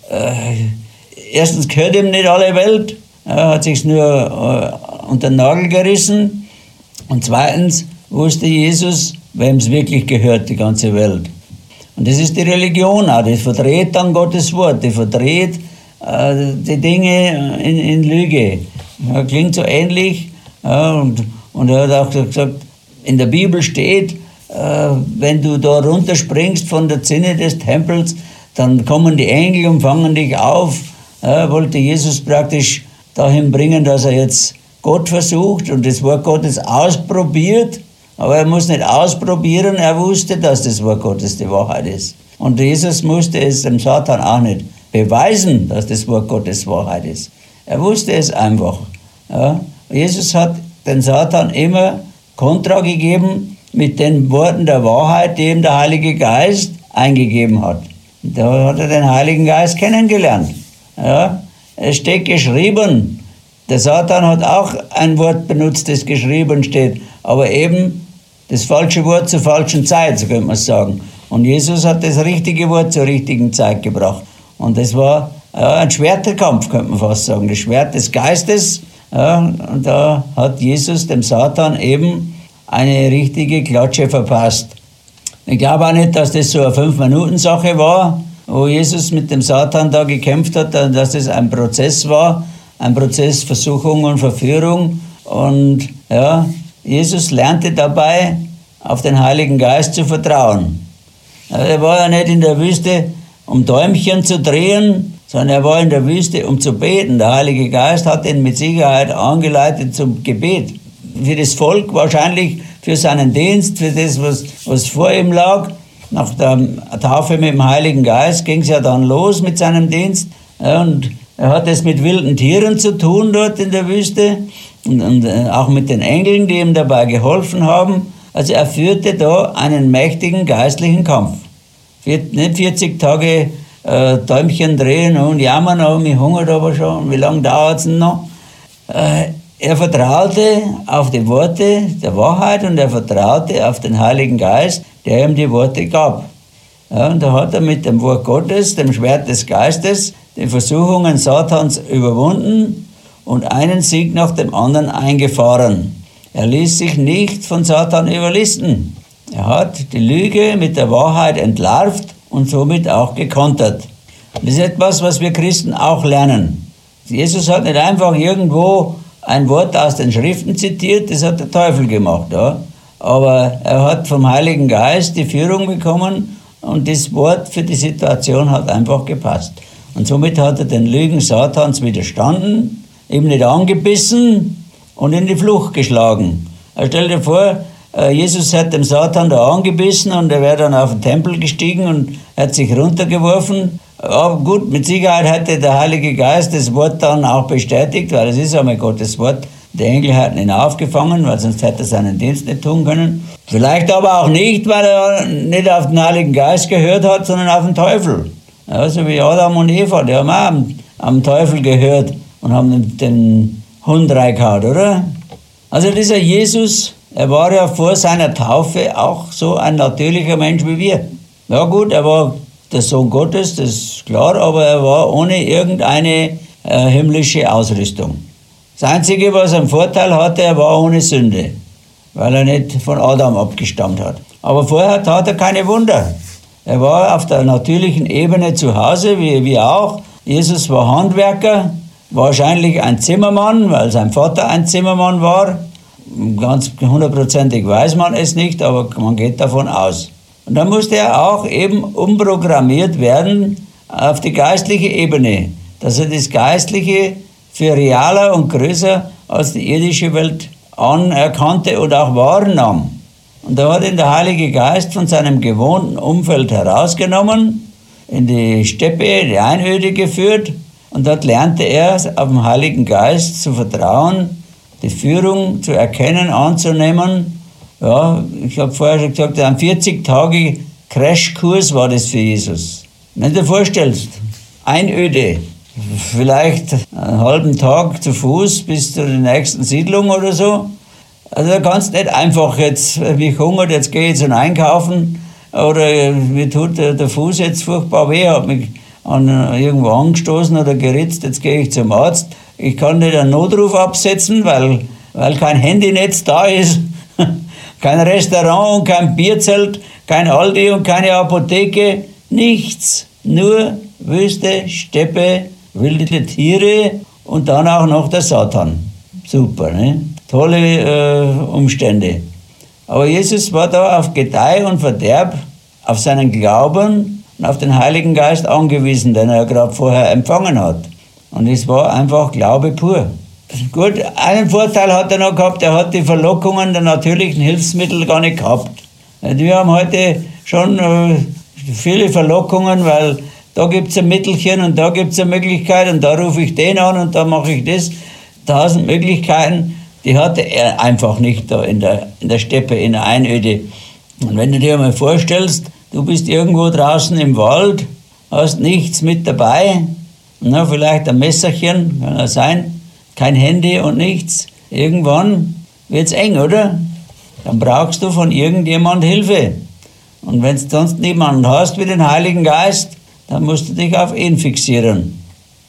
Äh, erstens gehört ihm nicht alle Welt, er hat sich nur äh, unter den Nagel gerissen. Und zweitens wusste Jesus, wem es wirklich gehört, die ganze Welt. Und das ist die Religion auch, die verdreht dann Gottes Wort, die verdreht äh, die Dinge in, in Lüge. Ja, klingt so ähnlich. Ja, und, und er hat auch gesagt, in der Bibel steht, äh, wenn du da runterspringst von der Zinne des Tempels, dann kommen die Engel und fangen dich auf. Er wollte Jesus praktisch dahin bringen, dass er jetzt Gott versucht und das Wort Gottes ausprobiert. Aber er muss nicht ausprobieren, er wusste, dass das Wort Gottes die Wahrheit ist. Und Jesus musste es dem Satan auch nicht beweisen, dass das Wort Gottes Wahrheit ist. Er wusste es einfach. Ja. Jesus hat den Satan immer Kontra gegeben mit den Worten der Wahrheit, die ihm der Heilige Geist eingegeben hat. Da hat er den Heiligen Geist kennengelernt. Ja. Es steht geschrieben. Der Satan hat auch ein Wort benutzt, das geschrieben steht, aber eben das falsche Wort zur falschen Zeit, so könnte man sagen. Und Jesus hat das richtige Wort zur richtigen Zeit gebracht. Und das war ja, ein Schwerterkampf, könnte man fast sagen, das Schwert des Geistes. Ja, und da hat Jesus dem Satan eben eine richtige Klatsche verpasst. Ich glaube auch nicht, dass das so eine Fünf-Minuten-Sache war, wo Jesus mit dem Satan da gekämpft hat, dass das ein Prozess war, ein Prozess Versuchung und Verführung Und ja, Jesus lernte dabei, auf den Heiligen Geist zu vertrauen. Er war ja nicht in der Wüste, um Däumchen zu drehen, sondern er war in der Wüste, um zu beten. Der Heilige Geist hat ihn mit Sicherheit angeleitet zum Gebet. Für das Volk wahrscheinlich, für seinen Dienst, für das, was, was vor ihm lag. Nach der Taufe mit dem Heiligen Geist ging es ja dann los mit seinem Dienst. Ja, und er hat es mit wilden Tieren zu tun dort in der Wüste und, und auch mit den Engeln, die ihm dabei geholfen haben. Also er führte da einen mächtigen geistlichen Kampf. Nicht vierzig Tage äh, Däumchen drehen und jammern, oh, mich hungert aber schon, wie lange dauert es denn noch? Äh, er vertraute auf die Worte der Wahrheit und er vertraute auf den Heiligen Geist, der ihm die Worte gab. Ja, und da hat er mit dem Wort Gottes, dem Schwert des Geistes, die Versuchungen Satans überwunden und einen Sieg nach dem anderen eingefahren. Er ließ sich nicht von Satan überlisten. Er hat die Lüge mit der Wahrheit entlarvt und somit auch gekontert. Das ist etwas, was wir Christen auch lernen. Jesus hat nicht einfach irgendwo ein Wort aus den Schriften zitiert, das hat der Teufel gemacht. Ja. Aber er hat vom Heiligen Geist die Führung bekommen und das Wort für die Situation hat einfach gepasst. Und somit hat er den Lügen Satans widerstanden, ihm nicht angebissen und in die Flucht geschlagen. Also stell dir vor, Jesus hat dem Satan da angebissen und er wäre dann auf den Tempel gestiegen und hat sich runtergeworfen. Aber gut, mit Sicherheit hätte der Heilige Geist das Wort dann auch bestätigt, weil es ist einmal Gottes Wort. Die Engel hatten ihn aufgefangen, weil sonst hätte er seinen Dienst nicht tun können. Vielleicht aber auch nicht, weil er nicht auf den Heiligen Geist gehört hat, sondern auf den Teufel. Ja, so wie Adam und Eva, die haben auch am, am Teufel gehört und haben den, den Hund reingehauen, oder? Also dieser Jesus, er war ja vor seiner Taufe auch so ein natürlicher Mensch wie wir. Ja gut, er war der Sohn Gottes, das ist klar, aber er war ohne irgendeine äh, himmlische Ausrüstung. Das Einzige, was er einen Vorteil hatte, er war ohne Sünde, weil er nicht von Adam abgestammt hat. Aber vorher tat er keine Wunder. Er war auf der natürlichen Ebene zu Hause, wie wir auch. Jesus war Handwerker, wahrscheinlich ein Zimmermann, weil sein Vater ein Zimmermann war. Ganz hundertprozentig weiß man es nicht, aber man geht davon aus. Und dann musste er auch eben umprogrammiert werden auf die geistliche Ebene, dass er das Geistliche für realer und größer als die irdische Welt anerkannte und auch wahrnahm. Und da hat ihn der Heilige Geist von seinem gewohnten Umfeld herausgenommen, in die Steppe, die Einöde geführt und dort lernte er auf den Heiligen Geist zu vertrauen, die Führung zu erkennen, anzunehmen. Ja, ich habe vorher schon gesagt, ein vierzig Tage Crashkurs war das für Jesus. Wenn du dir vorstellst, Einöde, vielleicht einen halben Tag zu Fuß bis zur nächsten Siedlung oder so. Also da kannst du nicht einfach jetzt, mich hungert, jetzt gehe ich zum Einkaufen oder mir tut der, der Fuß jetzt furchtbar weh, hat mich an, irgendwo angestoßen oder geritzt, jetzt gehe ich zum Arzt. Ich kann nicht einen Notruf absetzen, weil, weil kein Handynetz da ist, kein Restaurant und kein Bierzelt, kein Aldi und keine Apotheke, nichts, nur Wüste, Steppe, wilde Tiere und dann auch noch der Satan. Super, ne? Tolle äh, Umstände. Aber Jesus war da auf Gedeih und Verderb, auf seinen Glauben und auf den Heiligen Geist angewiesen, den er gerade vorher empfangen hat. Und es war einfach Glaube pur. Gut, einen Vorteil hat er noch gehabt, er hat die Verlockungen der natürlichen Hilfsmittel gar nicht gehabt. Wir haben heute schon äh, viele Verlockungen, weil da gibt es ein Mittelchen und da gibt es eine Möglichkeit und da rufe ich den an und da mache ich das. Tausend Möglichkeiten, die hatte er einfach nicht da in der, in der Steppe, in der Einöde. Und wenn du dir mal vorstellst, du bist irgendwo draußen im Wald, hast nichts mit dabei, na, vielleicht ein Messerchen, kann das sein, kein Handy und nichts. Irgendwann wird es eng, oder? Dann brauchst du von irgendjemand Hilfe. Und wenn du sonst niemanden hast wie den Heiligen Geist, dann musst du dich auf ihn fixieren.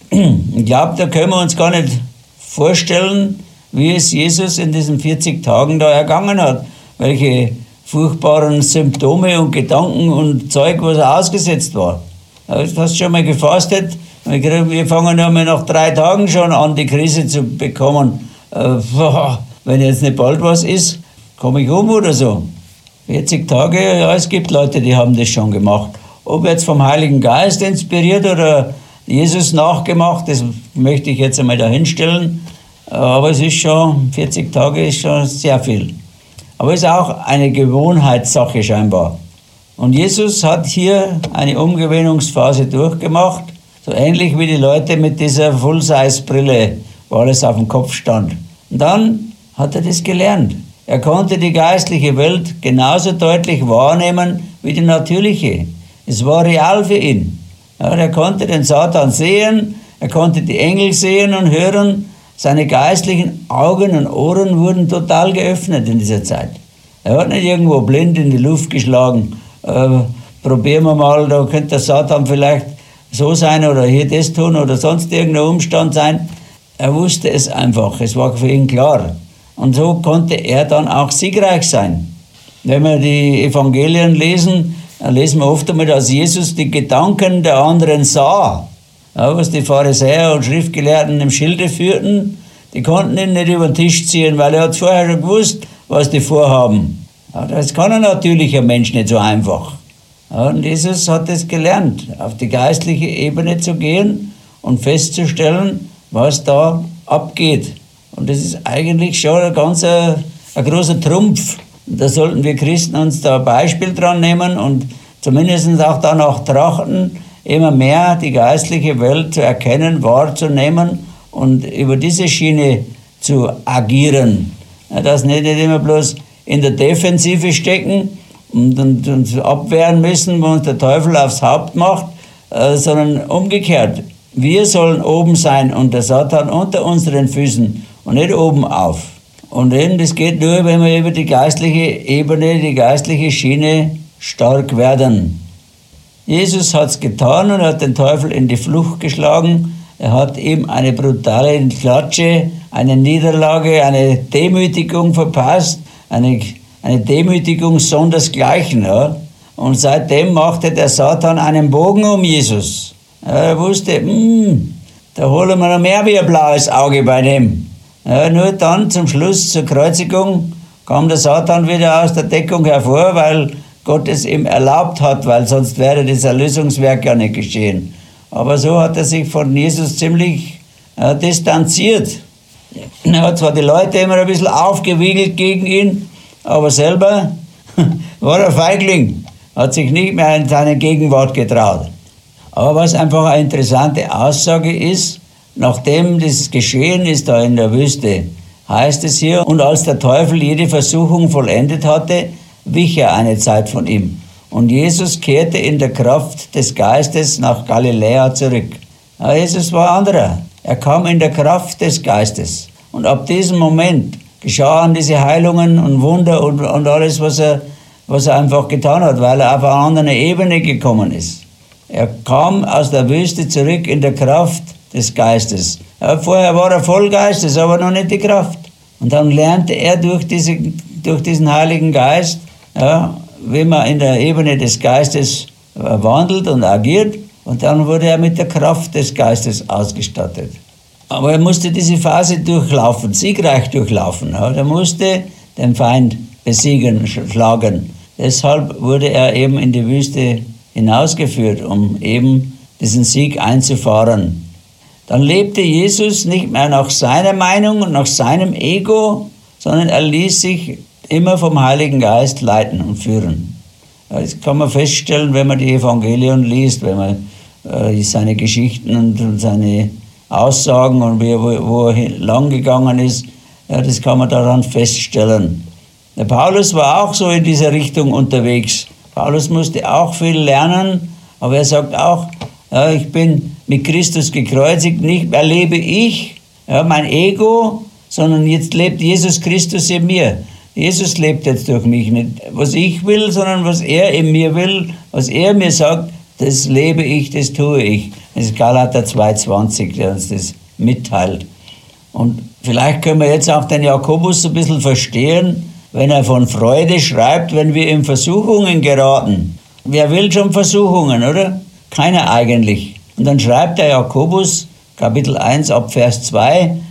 Ich glaube, da können wir uns gar nicht vorstellen, wie es Jesus in diesen vierzig Tagen da ergangen hat. Welche furchtbaren Symptome und Gedanken und Zeug, was er ausgesetzt war. Du hast schon mal gefastet. Wir fangen ja mal nach drei Tagen schon an, die Krise zu bekommen. wenn jetzt nicht bald was ist, komme ich um oder so. vierzig Tage, ja, es gibt Leute, die haben das schon gemacht. Ob jetzt vom Heiligen Geist inspiriert oder Jesus nachgemacht, das möchte ich jetzt einmal dahinstellen. Aber es ist schon, vierzig Tage ist schon sehr viel. Aber es ist auch eine Gewohnheitssache scheinbar. Und Jesus hat hier eine Umgewöhnungsphase durchgemacht, so ähnlich wie die Leute mit dieser Full-Size-Brille, wo alles auf dem Kopf stand. Und dann hat er das gelernt. Er konnte die geistliche Welt genauso deutlich wahrnehmen wie die natürliche. Es war real für ihn. Ja, er konnte den Satan sehen, er konnte die Engel sehen und hören. Seine geistlichen Augen und Ohren wurden total geöffnet in dieser Zeit. Er hat nicht irgendwo blind in die Luft geschlagen. Äh, probieren wir mal, da könnte der Satan vielleicht so sein oder hier das tun oder sonst irgendein Umstand sein. Er wusste es einfach, es war für ihn klar. Und so konnte er dann auch siegreich sein. Wenn wir die Evangelien lesen, dann lesen wir oft einmal, dass Jesus die Gedanken der anderen sah. Ja, was die Pharisäer und Schriftgelehrten im Schilde führten, die konnten ihn nicht über den Tisch ziehen, weil er hat vorher schon gewusst, was die vorhaben. Ja, das kann ein natürlicher Mensch nicht so einfach. Ja, und Jesus hat es gelernt, auf die geistliche Ebene zu gehen und festzustellen, was da abgeht. Und das ist eigentlich schon ein ganz ein, ein großer Trumpf. Und da sollten wir Christen uns da ein Beispiel dran nehmen und zumindest auch danach trachten, immer mehr die geistliche Welt zu erkennen, wahrzunehmen und über diese Schiene zu agieren. Dass nicht immer bloß in der Defensive stecken und uns abwehren müssen, wo uns der Teufel aufs Haupt macht, äh, sondern umgekehrt. Wir sollen oben sein und der Satan unter unseren Füßen und nicht oben auf. Und eben, das geht nur, wenn wir über die geistliche Ebene, die geistliche Schiene stark werden. Jesus hat es getan und hat den Teufel in die Flucht geschlagen. Er hat ihm eine brutale Klatsche, eine Niederlage, eine Demütigung verpasst, eine, eine Demütigung sondersgleichen. Ja. Und seitdem machte der Satan einen Bogen um Jesus. Er wusste, hm, da holen wir noch mehr wie ein blaues Auge bei dem. Ja, nur dann zum Schluss zur Kreuzigung kam der Satan wieder aus der Deckung hervor, weil Gott es ihm erlaubt hat, weil sonst wäre das Erlösungswerk ja nicht geschehen. Aber so hat er sich von Jesus ziemlich äh, distanziert. Er hat zwar die Leute immer ein bisschen aufgewiegelt gegen ihn, aber selber war er Feigling, hat sich nicht mehr in seine Gegenwart getraut. Aber was einfach eine interessante Aussage ist, nachdem das geschehen ist da in der Wüste, heißt es hier, und als der Teufel jede Versuchung vollendet hatte, wich er eine Zeit von ihm. Und Jesus kehrte in der Kraft des Geistes nach Galiläa zurück. Ja, Jesus war anderer. Er kam in der Kraft des Geistes. Und ab diesem Moment geschahen diese Heilungen und Wunder und, und alles, was er, was er einfach getan hat, weil er auf eine andere Ebene gekommen ist. Er kam aus der Wüste zurück in der Kraft des Geistes. Ja, vorher war er voll Geistes, aber noch nicht die Kraft. Und dann lernte er durch, diese, durch diesen Heiligen Geist, ja, wie man in der Ebene des Geistes wandelt und agiert. Und dann wurde er mit der Kraft des Geistes ausgestattet. Aber er musste diese Phase durchlaufen, siegreich durchlaufen. Ja. Er musste den Feind besiegen, schlagen. Deshalb wurde er eben in die Wüste hinausgeführt, um eben diesen Sieg einzufahren. Dann lebte Jesus nicht mehr nach seiner Meinung und nach seinem Ego, sondern er ließ sich immer vom Heiligen Geist leiten und führen. Das kann man feststellen, wenn man die Evangelien liest, wenn man äh, seine Geschichten und, und seine Aussagen und wie, wo, wo er lang gegangen ist, ja, das kann man daran feststellen. Der Paulus war auch so in dieser Richtung unterwegs. Paulus musste auch viel lernen, aber er sagt auch, ja, ich bin mit Christus gekreuzigt, nicht mehr lebe ich, ja, mein Ego, sondern jetzt lebt Jesus Christus in mir. Jesus lebt jetzt durch mich, nicht was ich will, sondern was er in mir will, was er mir sagt, das lebe ich, das tue ich. Das ist Galater zwei zwanzig, der uns das mitteilt. Und vielleicht können wir jetzt auch den Jakobus ein bisschen verstehen, wenn er von Freude schreibt, wenn wir in Versuchungen geraten. Wer will schon Versuchungen, oder? Keiner eigentlich. Und dann schreibt der Jakobus, Kapitel eins ab Vers zwei,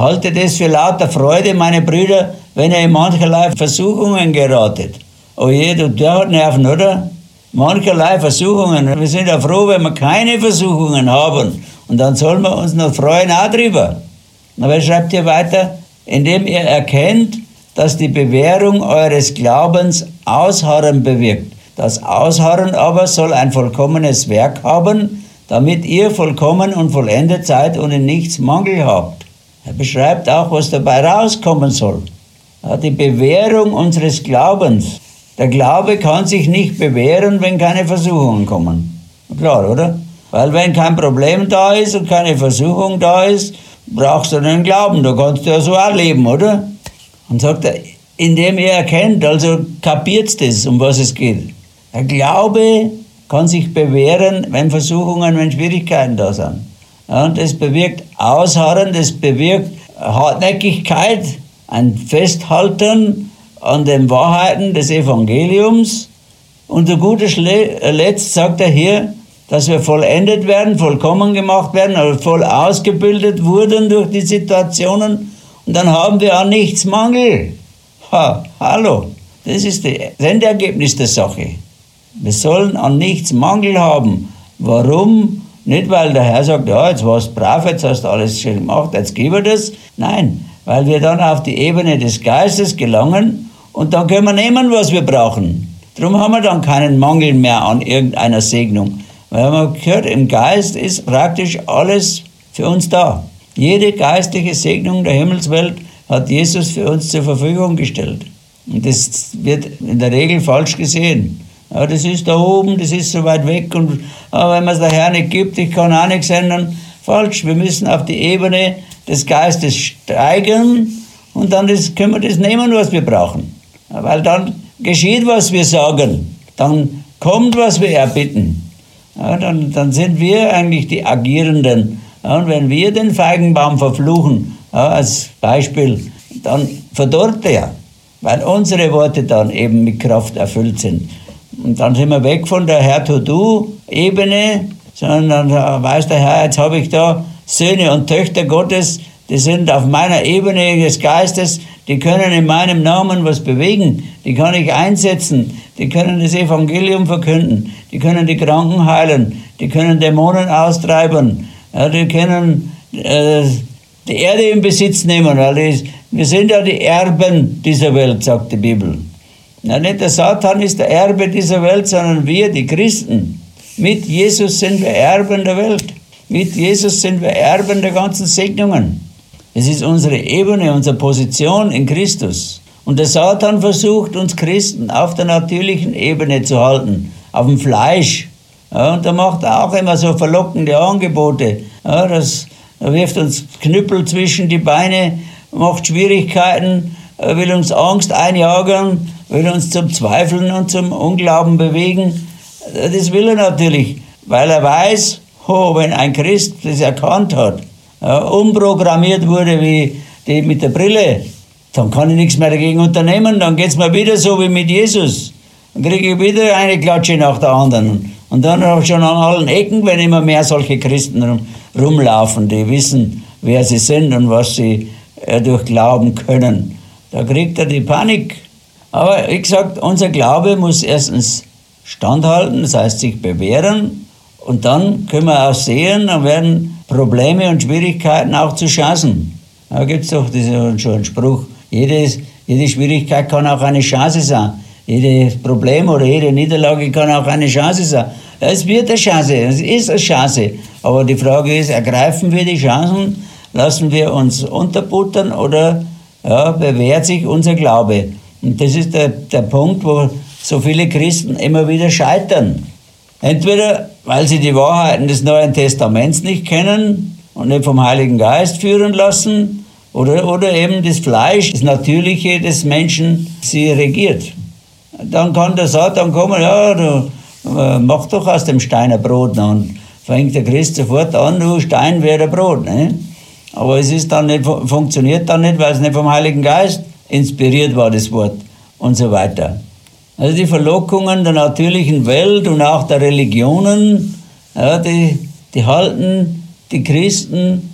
Haltet es für lauter Freude, meine Brüder, wenn ihr in mancherlei Versuchungen geratet. Oh je, du, der hat Nerven, oder? Mancherlei Versuchungen. Wir sind ja froh, wenn wir keine Versuchungen haben. Und dann sollen wir uns noch freuen auch drüber. Aber er schreibt hier weiter, indem ihr erkennt, dass die Bewährung eures Glaubens Ausharren bewirkt. Das Ausharren aber soll ein vollkommenes Werk haben, damit ihr vollkommen und vollendet seid und in nichts Mangel habt. Er beschreibt auch, was dabei rauskommen soll. Ja, die Bewährung unseres Glaubens. Der Glaube kann sich nicht bewähren, wenn keine Versuchungen kommen. Klar, oder? Weil wenn kein Problem da ist und keine Versuchung da ist, brauchst du den Glauben. Da kannst du ja so auch leben, oder? Und sagt er, indem ihr erkennt, also kapiert das, um was es geht. Der Glaube kann sich bewähren, wenn Versuchungen, wenn Schwierigkeiten da sind. Ja, und das bewirkt Ausharren, das bewirkt Hartnäckigkeit, ein Festhalten an den Wahrheiten des Evangeliums. Und zu guter Letzt sagt er hier, dass wir vollendet werden, vollkommen gemacht werden, also voll ausgebildet wurden durch die Situationen. Und dann haben wir an nichts Mangel. Ha, hallo, das ist das Endergebnis der Sache. Wir sollen an nichts Mangel haben. Warum? Nicht, weil der Herr sagt, ja, jetzt warst du brav, jetzt hast du alles schön gemacht, jetzt gib er das. Nein, weil wir dann auf die Ebene des Geistes gelangen und dann können wir nehmen, was wir brauchen. Darum haben wir dann keinen Mangel mehr an irgendeiner Segnung. Weil man gehört, im Geist ist praktisch alles für uns da. Jede geistliche Segnung der Himmelswelt hat Jesus für uns zur Verfügung gestellt. Und das wird in der Regel falsch gesehen. Ja, das ist da oben, das ist so weit weg und ja, wenn man es der Herr nicht gibt, ich kann auch nichts ändern. Falsch, wir müssen auf die Ebene des Geistes steigen und dann das, können wir das nehmen, was wir brauchen. Ja, weil dann geschieht, was wir sagen. Dann kommt, was wir erbitten. Ja, dann, dann sind wir eigentlich die Agierenden. Ja, und wenn wir den Feigenbaum verfluchen, ja, als Beispiel, dann verdorrt er, weil unsere Worte dann eben mit Kraft erfüllt sind. Und dann sind wir weg von der Herr-tu-du-Ebene, sondern dann weiß der Herr, jetzt habe ich da Söhne und Töchter Gottes, die sind auf meiner Ebene des Geistes, die können in meinem Namen was bewegen, die kann ich einsetzen, die können das Evangelium verkünden, die können die Kranken heilen, die können Dämonen austreiben, ja, die können äh, die Erde in Besitz nehmen, weil die, wir sind ja die Erben dieser Welt, sagt die Bibel. Ja, nicht der Satan ist der Erbe dieser Welt, sondern wir, die Christen. Mit Jesus sind wir Erben der Welt. Mit Jesus sind wir Erben der ganzen Segnungen. Es ist unsere Ebene, unsere Position in Christus. Und der Satan versucht, uns Christen auf der natürlichen Ebene zu halten, auf dem Fleisch. Ja, und er macht auch immer so verlockende Angebote. Ja, das, er wirft uns Knüppel zwischen die Beine, macht Schwierigkeiten, will uns Angst einjagen, will uns zum Zweifeln und zum Unglauben bewegen. Das will er natürlich, weil er weiß, oh, wenn ein Christ das erkannt hat, ja, umprogrammiert wurde wie die mit der Brille, dann kann ich nichts mehr dagegen unternehmen, dann geht es mir wieder so wie mit Jesus. Dann kriege ich wieder eine Klatsche nach der anderen. Und dann auch schon an allen Ecken, wenn immer mehr solche Christen rum, rumlaufen, die wissen, wer sie sind und was sie äh, durch Glauben können. Da kriegt er die Panik. Aber wie gesagt, unser Glaube muss erstens standhalten, das heißt sich bewähren. Und dann können wir auch sehen, dann werden Probleme und Schwierigkeiten auch zu Chancen. Da gibt es doch diesen, schon einen Spruch, jede, jede Schwierigkeit kann auch eine Chance sein. Jedes Problem oder jede Niederlage kann auch eine Chance sein. Es wird eine Chance, es ist eine Chance. Aber die Frage ist, ergreifen wir die Chancen, lassen wir uns unterbuttern oder ja, bewährt sich unser Glaube? Und das ist der, der Punkt, wo so viele Christen immer wieder scheitern. Entweder, weil sie die Wahrheiten des Neuen Testaments nicht kennen und nicht vom Heiligen Geist führen lassen, oder, oder eben das Fleisch, das Natürliche des Menschen, sie regiert. Dann kann der Satan kommen, ja, du äh, mach doch aus dem Stein ein Brot. Und fängt der Christ sofort an, du Stein wäre Brot. Ne? Aber es ist dann nicht, funktioniert dann nicht, weil es nicht vom Heiligen Geist inspiriert war, das Wort und so weiter. Also die Verlockungen der natürlichen Welt und auch der Religionen, ja, die, die halten die Christen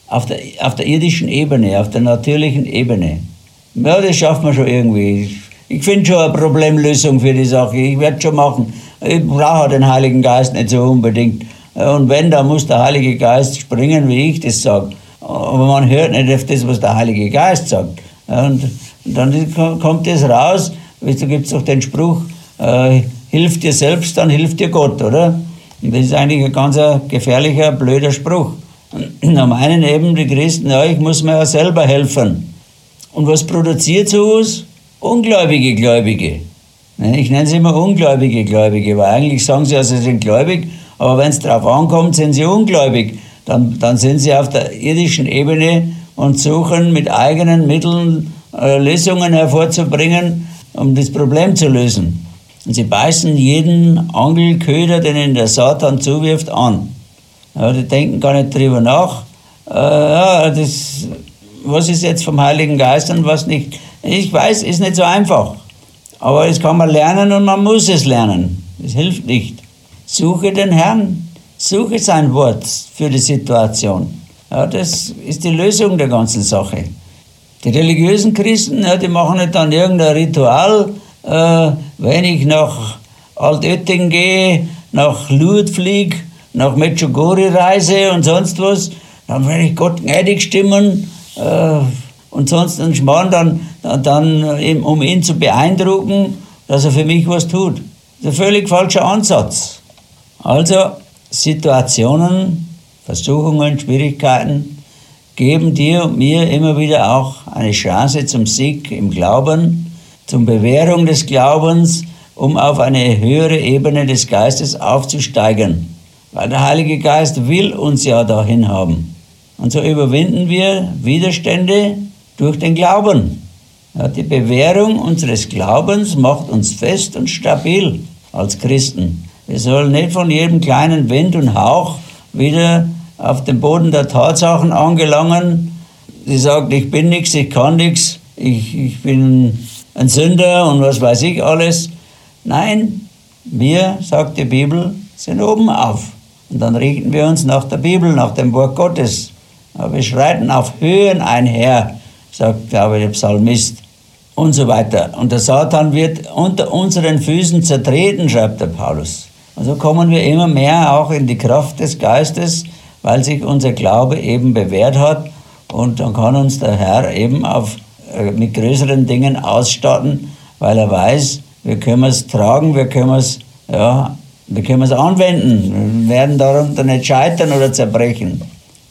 auf der, auf der irdischen Ebene, auf der natürlichen Ebene. Ja, das schafft man schon irgendwie. Ich finde schon eine Problemlösung für die Sache. Ich werde schon machen. Ich brauche den Heiligen Geist nicht so unbedingt. Und wenn, dann muss der Heilige Geist springen, wie ich das sage. Aber man hört nicht auf das, was der Heilige Geist sagt. Und dann kommt das raus, da gibt es doch den Spruch, äh, hilf dir selbst, dann hilft dir Gott, oder? Und das ist eigentlich ein ganz gefährlicher, blöder Spruch. Und da meinen eben die Christen, ja, ich muss mir ja selber helfen. Und was produziert sowas? Ungläubige Gläubige. Ich nenne sie immer ungläubige Gläubige, weil eigentlich sagen sie ja, sie sind gläubig, aber wenn es darauf ankommt, sind sie ungläubig. Dann, dann sind sie auf der irdischen Ebene und suchen mit eigenen Mitteln äh, Lösungen hervorzubringen, um das Problem zu lösen. Und sie beißen jeden Angelköder, den ihnen der Satan zuwirft, an. Ja, die denken gar nicht drüber nach. Äh, ja, das, was ist jetzt vom Heiligen Geist und was nicht? Ich weiß, ist nicht so einfach. Aber das kann man lernen und man muss es lernen. Das hilft nicht. Suche den Herrn. Suche sein Wort für die Situation. Ja, das ist die Lösung der ganzen Sache. Die religiösen Christen, ja, die machen nicht dann irgendein Ritual. Äh, wenn ich nach Altötting gehe, nach Lourdes fliege, nach Medjugorje reise und sonst was, dann werde ich Gott gnädig stimmen äh, und sonst einen Schmarrn, dann, dann, um ihn zu beeindrucken, dass er für mich was tut. Das ist ein völlig falscher Ansatz. Also Situationen, Versuchungen, Schwierigkeiten geben dir und mir immer wieder auch eine Chance zum Sieg im Glauben, zur Bewährung des Glaubens, um auf eine höhere Ebene des Geistes aufzusteigen. Weil der Heilige Geist will uns ja dahin haben. Und so überwinden wir Widerstände durch den Glauben. Ja, die Bewährung unseres Glaubens macht uns fest und stabil als Christen. Wir sollen nicht von jedem kleinen Wind und Hauch wieder auf den Boden der Tatsachen angelangen. Sie sagt, ich bin nichts, ich kann nichts, ich, ich bin ein Sünder und was weiß ich alles. Nein, wir, sagt die Bibel, sind oben auf. Und dann richten wir uns nach der Bibel, nach dem Wort Gottes. Aber wir schreiten auf Höhen einher, sagt, glaube ich, der Psalmist. Und so weiter. Und der Satan wird unter unseren Füßen zertreten, schreibt der Paulus. Also kommen wir immer mehr auch in die Kraft des Geistes, weil sich unser Glaube eben bewährt hat. Und dann kann uns der Herr eben auf, äh, mit größeren Dingen ausstatten, weil er weiß, wir können es tragen, wir können es, ja, wir können es anwenden. Wir werden darunter nicht scheitern oder zerbrechen.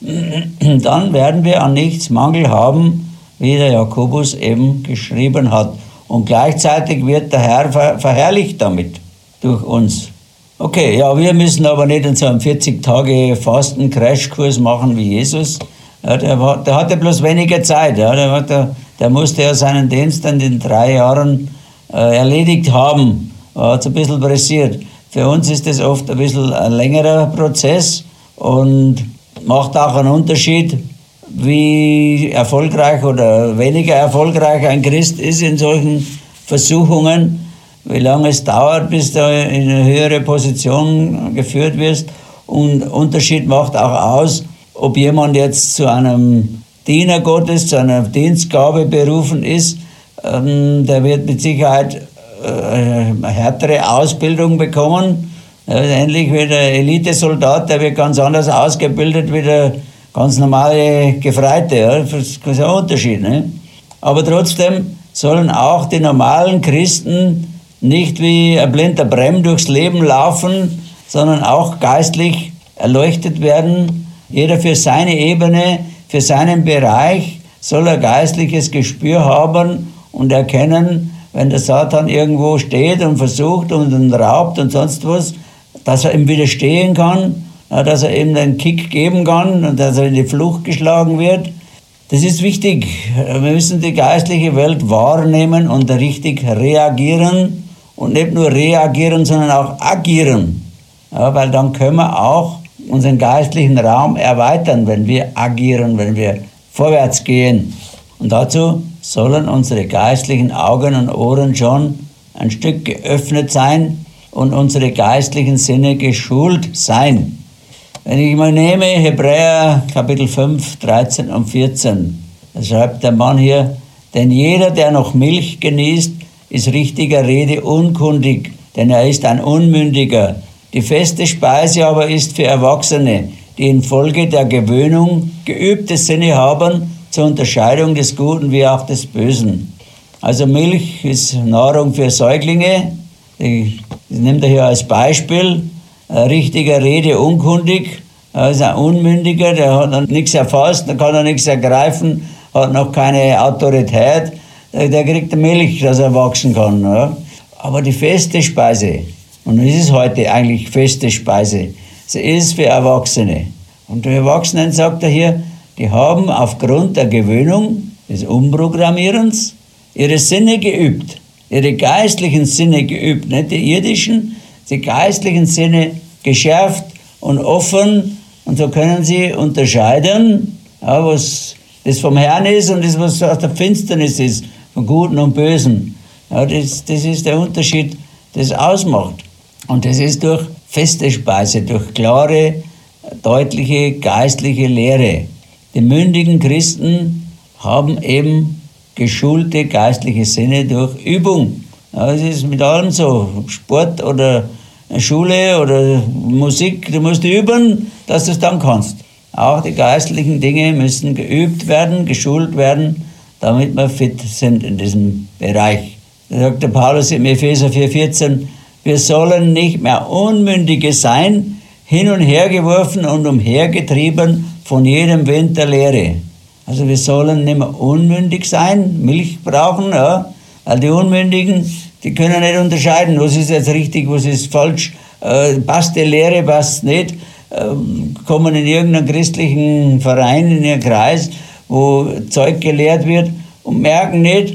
Dann werden wir an nichts Mangel haben, wie der Jakobus eben geschrieben hat. Und gleichzeitig wird der Herr ver- verherrlicht damit, durch uns. Okay, ja, wir müssen aber nicht in so einem vierzig-Tage-Fasten-Crashkurs machen wie Jesus. Ja, der, war, der hatte bloß weniger Zeit. Ja, der, war, der, der musste ja seinen Dienst in den drei Jahren äh, erledigt haben. War jetzt ein bisschen pressiert. Für uns ist das oft ein bisschen ein längerer Prozess und macht auch einen Unterschied, wie erfolgreich oder weniger erfolgreich ein Christ ist in solchen Versuchungen, wie lange es dauert, bis du in eine höhere Position geführt wirst. Und Unterschied macht auch aus, ob jemand jetzt zu einem Diener Gottes, zu einer Dienstgabe berufen ist. Ähm, der wird mit Sicherheit äh, eine härtere Ausbildung bekommen. Ja, ähnlich wie der Elitesoldat, der wird ganz anders ausgebildet wie der ganz normale Gefreite. Ja. Das ist ein Unterschied. Ne? Aber trotzdem sollen auch die normalen Christen nicht wie ein blinder Brem durchs Leben laufen, sondern auch geistlich erleuchtet werden. Jeder für seine Ebene, für seinen Bereich soll ein geistliches Gespür haben und erkennen, wenn der Satan irgendwo steht und versucht und ihn raubt und sonst was, dass er ihm widerstehen kann, dass er ihm den Kick geben kann und dass er in die Flucht geschlagen wird. Das ist wichtig. Wir müssen die geistliche Welt wahrnehmen und richtig reagieren. Und nicht nur reagieren, sondern auch agieren. Ja, weil dann können wir auch unseren geistlichen Raum erweitern, wenn wir agieren, wenn wir vorwärts gehen. Und dazu sollen unsere geistlichen Augen und Ohren schon ein Stück geöffnet sein und unsere geistlichen Sinne geschult sein. Wenn ich mal nehme, Hebräer Kapitel fünf, dreizehn und vierzehn, da schreibt der Mann hier, denn jeder, der noch Milch genießt, ist richtiger Rede unkundig, denn er ist ein Unmündiger. Die feste Speise aber ist für Erwachsene, die infolge der Gewöhnung geübte Sinne haben, zur Unterscheidung des Guten wie auch des Bösen. Also Milch ist Nahrung für Säuglinge. Ich nehme da hier als Beispiel, ein richtiger Rede unkundig, er ist ein Unmündiger, der hat noch nichts erfasst, der kann noch nichts ergreifen, hat noch keine Autorität, der kriegt Milch, dass er wachsen kann. Ja. Aber die feste Speise, und es ist heute eigentlich feste Speise, sie ist für Erwachsene. Und die Erwachsenen, sagt er hier, die haben aufgrund der Gewöhnung, des Umprogrammierens, ihre Sinne geübt, ihre geistlichen Sinne geübt, nicht die irdischen, die geistlichen Sinne geschärft und offen, und so können sie unterscheiden, ja, was das vom Herrn ist und das, was aus der Finsternis ist, von Guten und Bösen. Ja, das, das ist der Unterschied, das ausmacht. Und das ist durch feste Speise, durch klare, deutliche geistliche Lehre. Die mündigen Christen haben eben geschulte geistliche Sinne durch Übung. Ja, das ist mit allem so, Sport oder Schule oder Musik, du musst üben, dass du es dann kannst. Auch die geistlichen Dinge müssen geübt werden, geschult werden, damit wir fit sind in diesem Bereich. Da sagt der Paulus im Epheser vier vierzehn, wir sollen nicht mehr Unmündige sein, hin und her geworfen und umhergetrieben von jedem Wind der Lehre. Also wir sollen nicht mehr unmündig sein, Milch brauchen, ja, weil die Unmündigen, die können nicht unterscheiden, was ist jetzt richtig, was ist falsch, äh, passt die Lehre, passt nicht, äh, kommen in irgendeinen christlichen Verein, in ihren Kreis, wo Zeug gelehrt wird und merken nicht,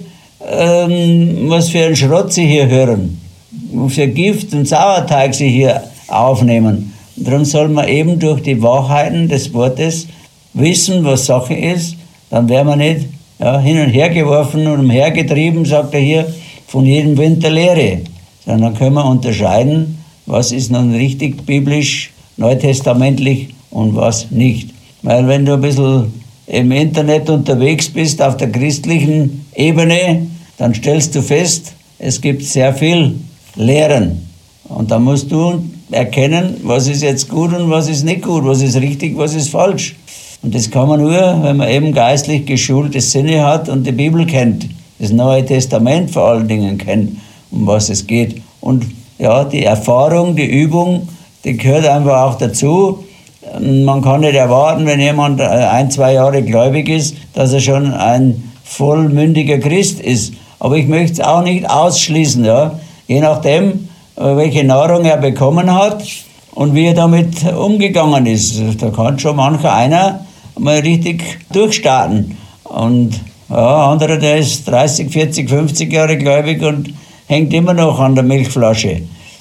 ähm, was für einen Schrott sie hier hören, was für Gift und Sauerteig sie hier aufnehmen. Und darum soll man eben durch die Wahrheiten des Wortes wissen, was Sache ist, dann werden wir nicht ja, hin und her geworfen und umhergetrieben, sagt er hier, von jedem Wind der Lehre, sondern dann können wir unterscheiden, was ist nun richtig biblisch, neutestamentlich und was nicht. Weil wenn du ein bisschen im Internet unterwegs bist, auf der christlichen Ebene, dann stellst du fest, es gibt sehr viel Lehren. Und da musst du erkennen, was ist jetzt gut und was ist nicht gut, was ist richtig, was ist falsch. Und das kann man nur, wenn man eben geistlich geschulte Sinne hat und die Bibel kennt, das Neue Testament vor allen Dingen kennt, um was es geht. Und ja, die Erfahrung, die Übung, die gehört einfach auch dazu. Man kann nicht erwarten, wenn jemand ein, zwei Jahre gläubig ist, dass er schon ein vollmündiger Christ ist. Aber ich möchte es auch nicht ausschließen, ja. Je nachdem, welche Nahrung er bekommen hat und wie er damit umgegangen ist. Da kann schon mancher einer mal richtig durchstarten. Und ja, anderer, der ist dreißig, vierzig, fünfzig Jahre gläubig und hängt immer noch an der Milchflasche.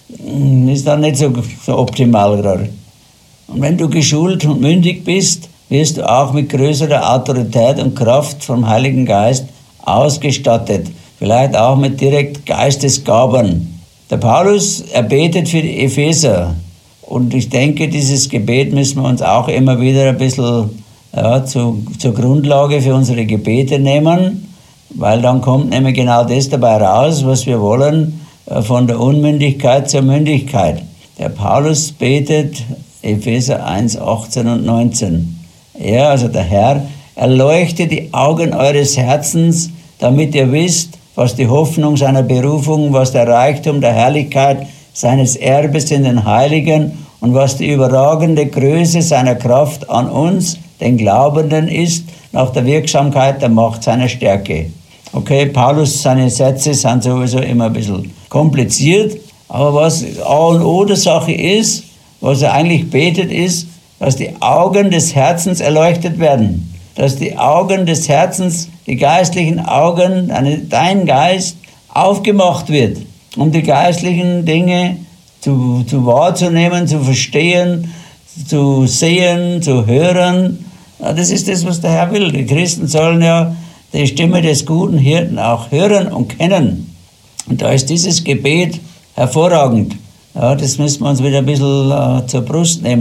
Ist dann nicht so, so optimal gerade. Und wenn du geschult und mündig bist, wirst du auch mit größerer Autorität und Kraft vom Heiligen Geist ausgestattet. Vielleicht auch mit direkt Geistesgaben. Der Paulus, er betet für die Epheser. Und ich denke, dieses Gebet müssen wir uns auch immer wieder ein bisschen ja, zu, zur Grundlage für unsere Gebete nehmen, weil dann kommt nämlich genau das dabei raus, was wir wollen, von der Unmündigkeit zur Mündigkeit. Der Paulus betet Epheser eins, achtzehn und neunzehn. Er, also der Herr, erleuchte die Augen eures Herzens, damit ihr wisst, was die Hoffnung seiner Berufung, was der Reichtum der Herrlichkeit seines Erbes in den Heiligen und was die überragende Größe seiner Kraft an uns, den Glaubenden, ist, nach der Wirksamkeit der Macht seiner Stärke. Okay, Paulus, seine Sätze sind sowieso immer ein bisschen kompliziert, aber was A und O der Sache ist, was er eigentlich betet, ist, dass die Augen des Herzens erleuchtet werden, dass die Augen des Herzens, die geistlichen Augen, dein Geist, aufgemacht wird, um die geistlichen Dinge zu, zu wahrzunehmen, zu verstehen, zu sehen, zu hören. Ja, das ist das, was der Herr will. Die Christen sollen ja die Stimme des guten Hirten auch hören und kennen. Und da ist dieses Gebet hervorragend. Ja, das müssen wir uns wieder ein bisschen äh, zur Brust nehmen.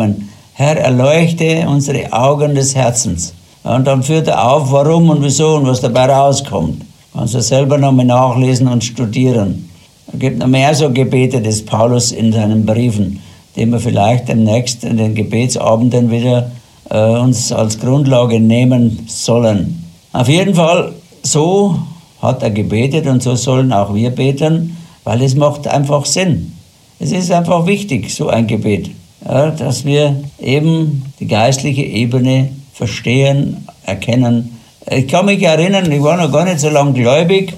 Herr, erleuchte unsere Augen des Herzens. Und dann führt er auf, warum und wieso und was dabei rauskommt. Kannst du selber nochmal nachlesen und studieren. Es gibt noch mehr so Gebete des Paulus in seinen Briefen, die wir vielleicht demnächst in den Gebetsabenden wieder äh, uns als Grundlage nehmen sollen. Auf jeden Fall, so hat er gebetet und so sollen auch wir beten, weil es macht einfach Sinn. Es ist einfach wichtig, so ein Gebet, ja, dass wir eben die geistliche Ebene verstehen, erkennen. Ich kann mich erinnern, ich war noch gar nicht so lange gläubig,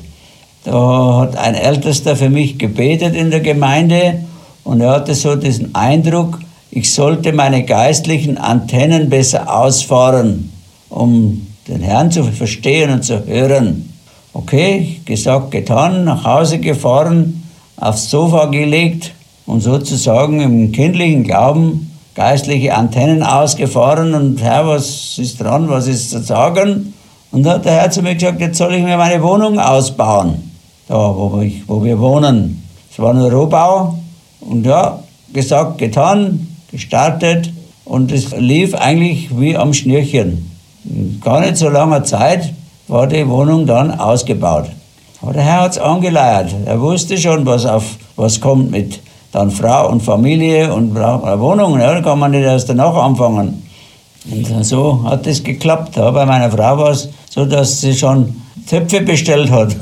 da hat ein Ältester für mich gebetet in der Gemeinde und er hatte so diesen Eindruck, ich sollte meine geistlichen Antennen besser ausfahren, um den Herrn zu verstehen und zu hören. Okay, gesagt, getan, nach Hause gefahren, aufs Sofa gelegt und sozusagen im kindlichen Glauben geistliche Antennen ausgefahren und Herr, was ist dran, was ist zu sagen? Und dann hat der Herr zu mir gesagt, jetzt soll ich mir meine Wohnung ausbauen, da wo, ich, wo wir wohnen. Es war nur Rohbau und ja, gesagt, getan, gestartet und es lief eigentlich wie am Schnürchen. In gar nicht so langer Zeit war die Wohnung dann ausgebaut. Aber der Herr hat es angeleiert. Er wusste schon, was, auf, was kommt mit dann Frau und Familie und Wohnung. Ja, da kann man nicht erst danach anfangen. Und so hat es geklappt. Ja, bei meiner Frau war es so, dass sie schon Töpfe bestellt hat.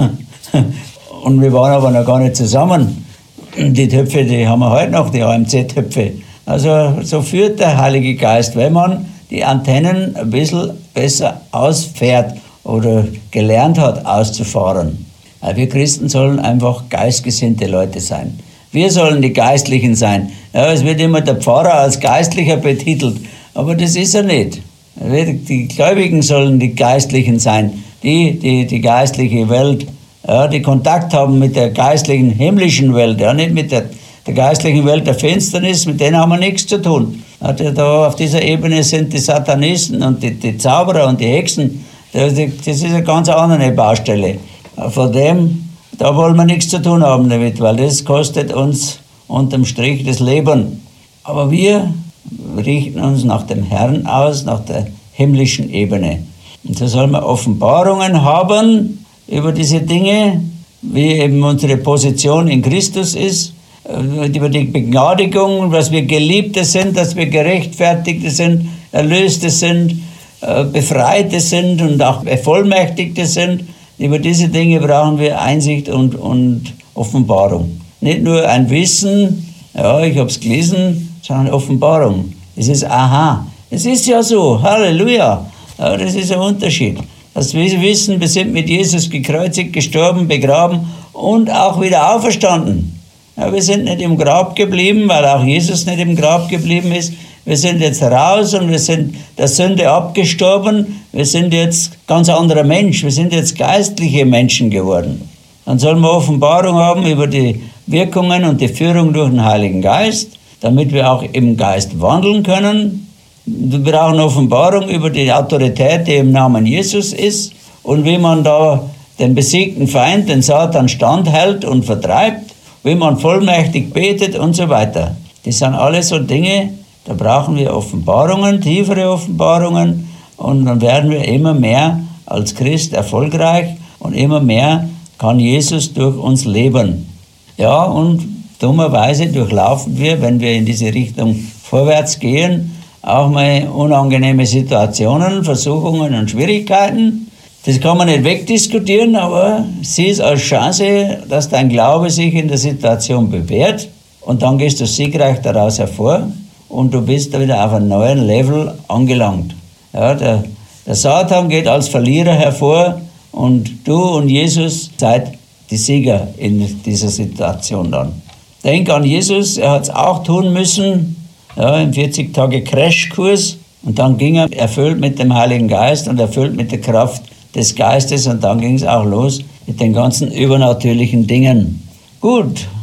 Und wir waren aber noch gar nicht zusammen. Die Töpfe, die haben wir heute noch, die A M C-Töpfe. Also so führt der Heilige Geist, wenn man die Antennen ein bisschen besser ausfährt oder gelernt hat auszufahren. Wir Christen sollen einfach geistgesinnte Leute sein. Wir sollen die Geistlichen sein. Ja, es wird immer der Pfarrer als Geistlicher betitelt, aber das ist er nicht. Die Gläubigen sollen die Geistlichen sein, die, die die geistliche Welt, ja, die Kontakt haben mit der geistlichen himmlischen Welt, ja, nicht mit der, der geistlichen Welt der Finsternis, mit denen haben wir nichts zu tun. Ja, da auf dieser Ebene sind die Satanisten und die, die Zauberer und die Hexen, das ist eine ganz andere Baustelle. Von dem, da wollen wir nichts zu tun haben damit, weil das kostet uns unterm Strich das Leben. Aber wir richten uns nach dem Herrn aus, nach der himmlischen Ebene. Und so sollen wir Offenbarungen haben über diese Dinge, wie eben unsere Position in Christus ist, über die Begnadigung, dass wir Geliebte sind, dass wir Gerechtfertigte sind, Erlöste sind, Befreite sind und auch Bevollmächtigte sind. Über diese Dinge brauchen wir Einsicht und, und Offenbarung. Nicht nur ein Wissen, ja, ich habe es gelesen, sondern Offenbarung. Es ist aha. Es ist ja so, Halleluja. Ja, das ist ein Unterschied. Dass wir wissen, wir sind mit Jesus gekreuzigt, gestorben, begraben und auch wieder auferstanden. Ja, wir sind nicht im Grab geblieben, weil auch Jesus nicht im Grab geblieben ist. Wir sind jetzt raus und wir sind der Sünde abgestorben. Wir sind jetzt ganz anderer Mensch. Wir sind jetzt geistliche Menschen geworden. Dann sollen wir Offenbarung haben über die Wirkungen und die Führung durch den Heiligen Geist, damit wir auch im Geist wandeln können. Wir brauchen Offenbarung über die Autorität, die im Namen Jesus ist und wie man da den besiegten Feind, den Satan, standhält und vertreibt, wie man vollmächtig betet und so weiter. Das sind alles so Dinge, da brauchen wir Offenbarungen, tiefere Offenbarungen und dann werden wir immer mehr als Christ erfolgreich und immer mehr kann Jesus durch uns leben. Ja, und dummerweise durchlaufen wir, wenn wir in diese Richtung vorwärts gehen, auch mal unangenehme Situationen, Versuchungen und Schwierigkeiten. Das kann man nicht wegdiskutieren, aber sieh es als Chance, dass dein Glaube sich in der Situation bewährt und dann gehst du siegreich daraus hervor. Und du bist wieder auf einem neuen Level angelangt. Ja, der, der Satan geht als Verlierer hervor und du und Jesus seid die Sieger in dieser Situation dann. Denk an Jesus, er hat es auch tun müssen, ja, im vierzig-Tage-Crashkurs. Und dann ging er erfüllt mit dem Heiligen Geist und erfüllt mit der Kraft des Geistes und dann ging es auch los mit den ganzen übernatürlichen Dingen. Gut.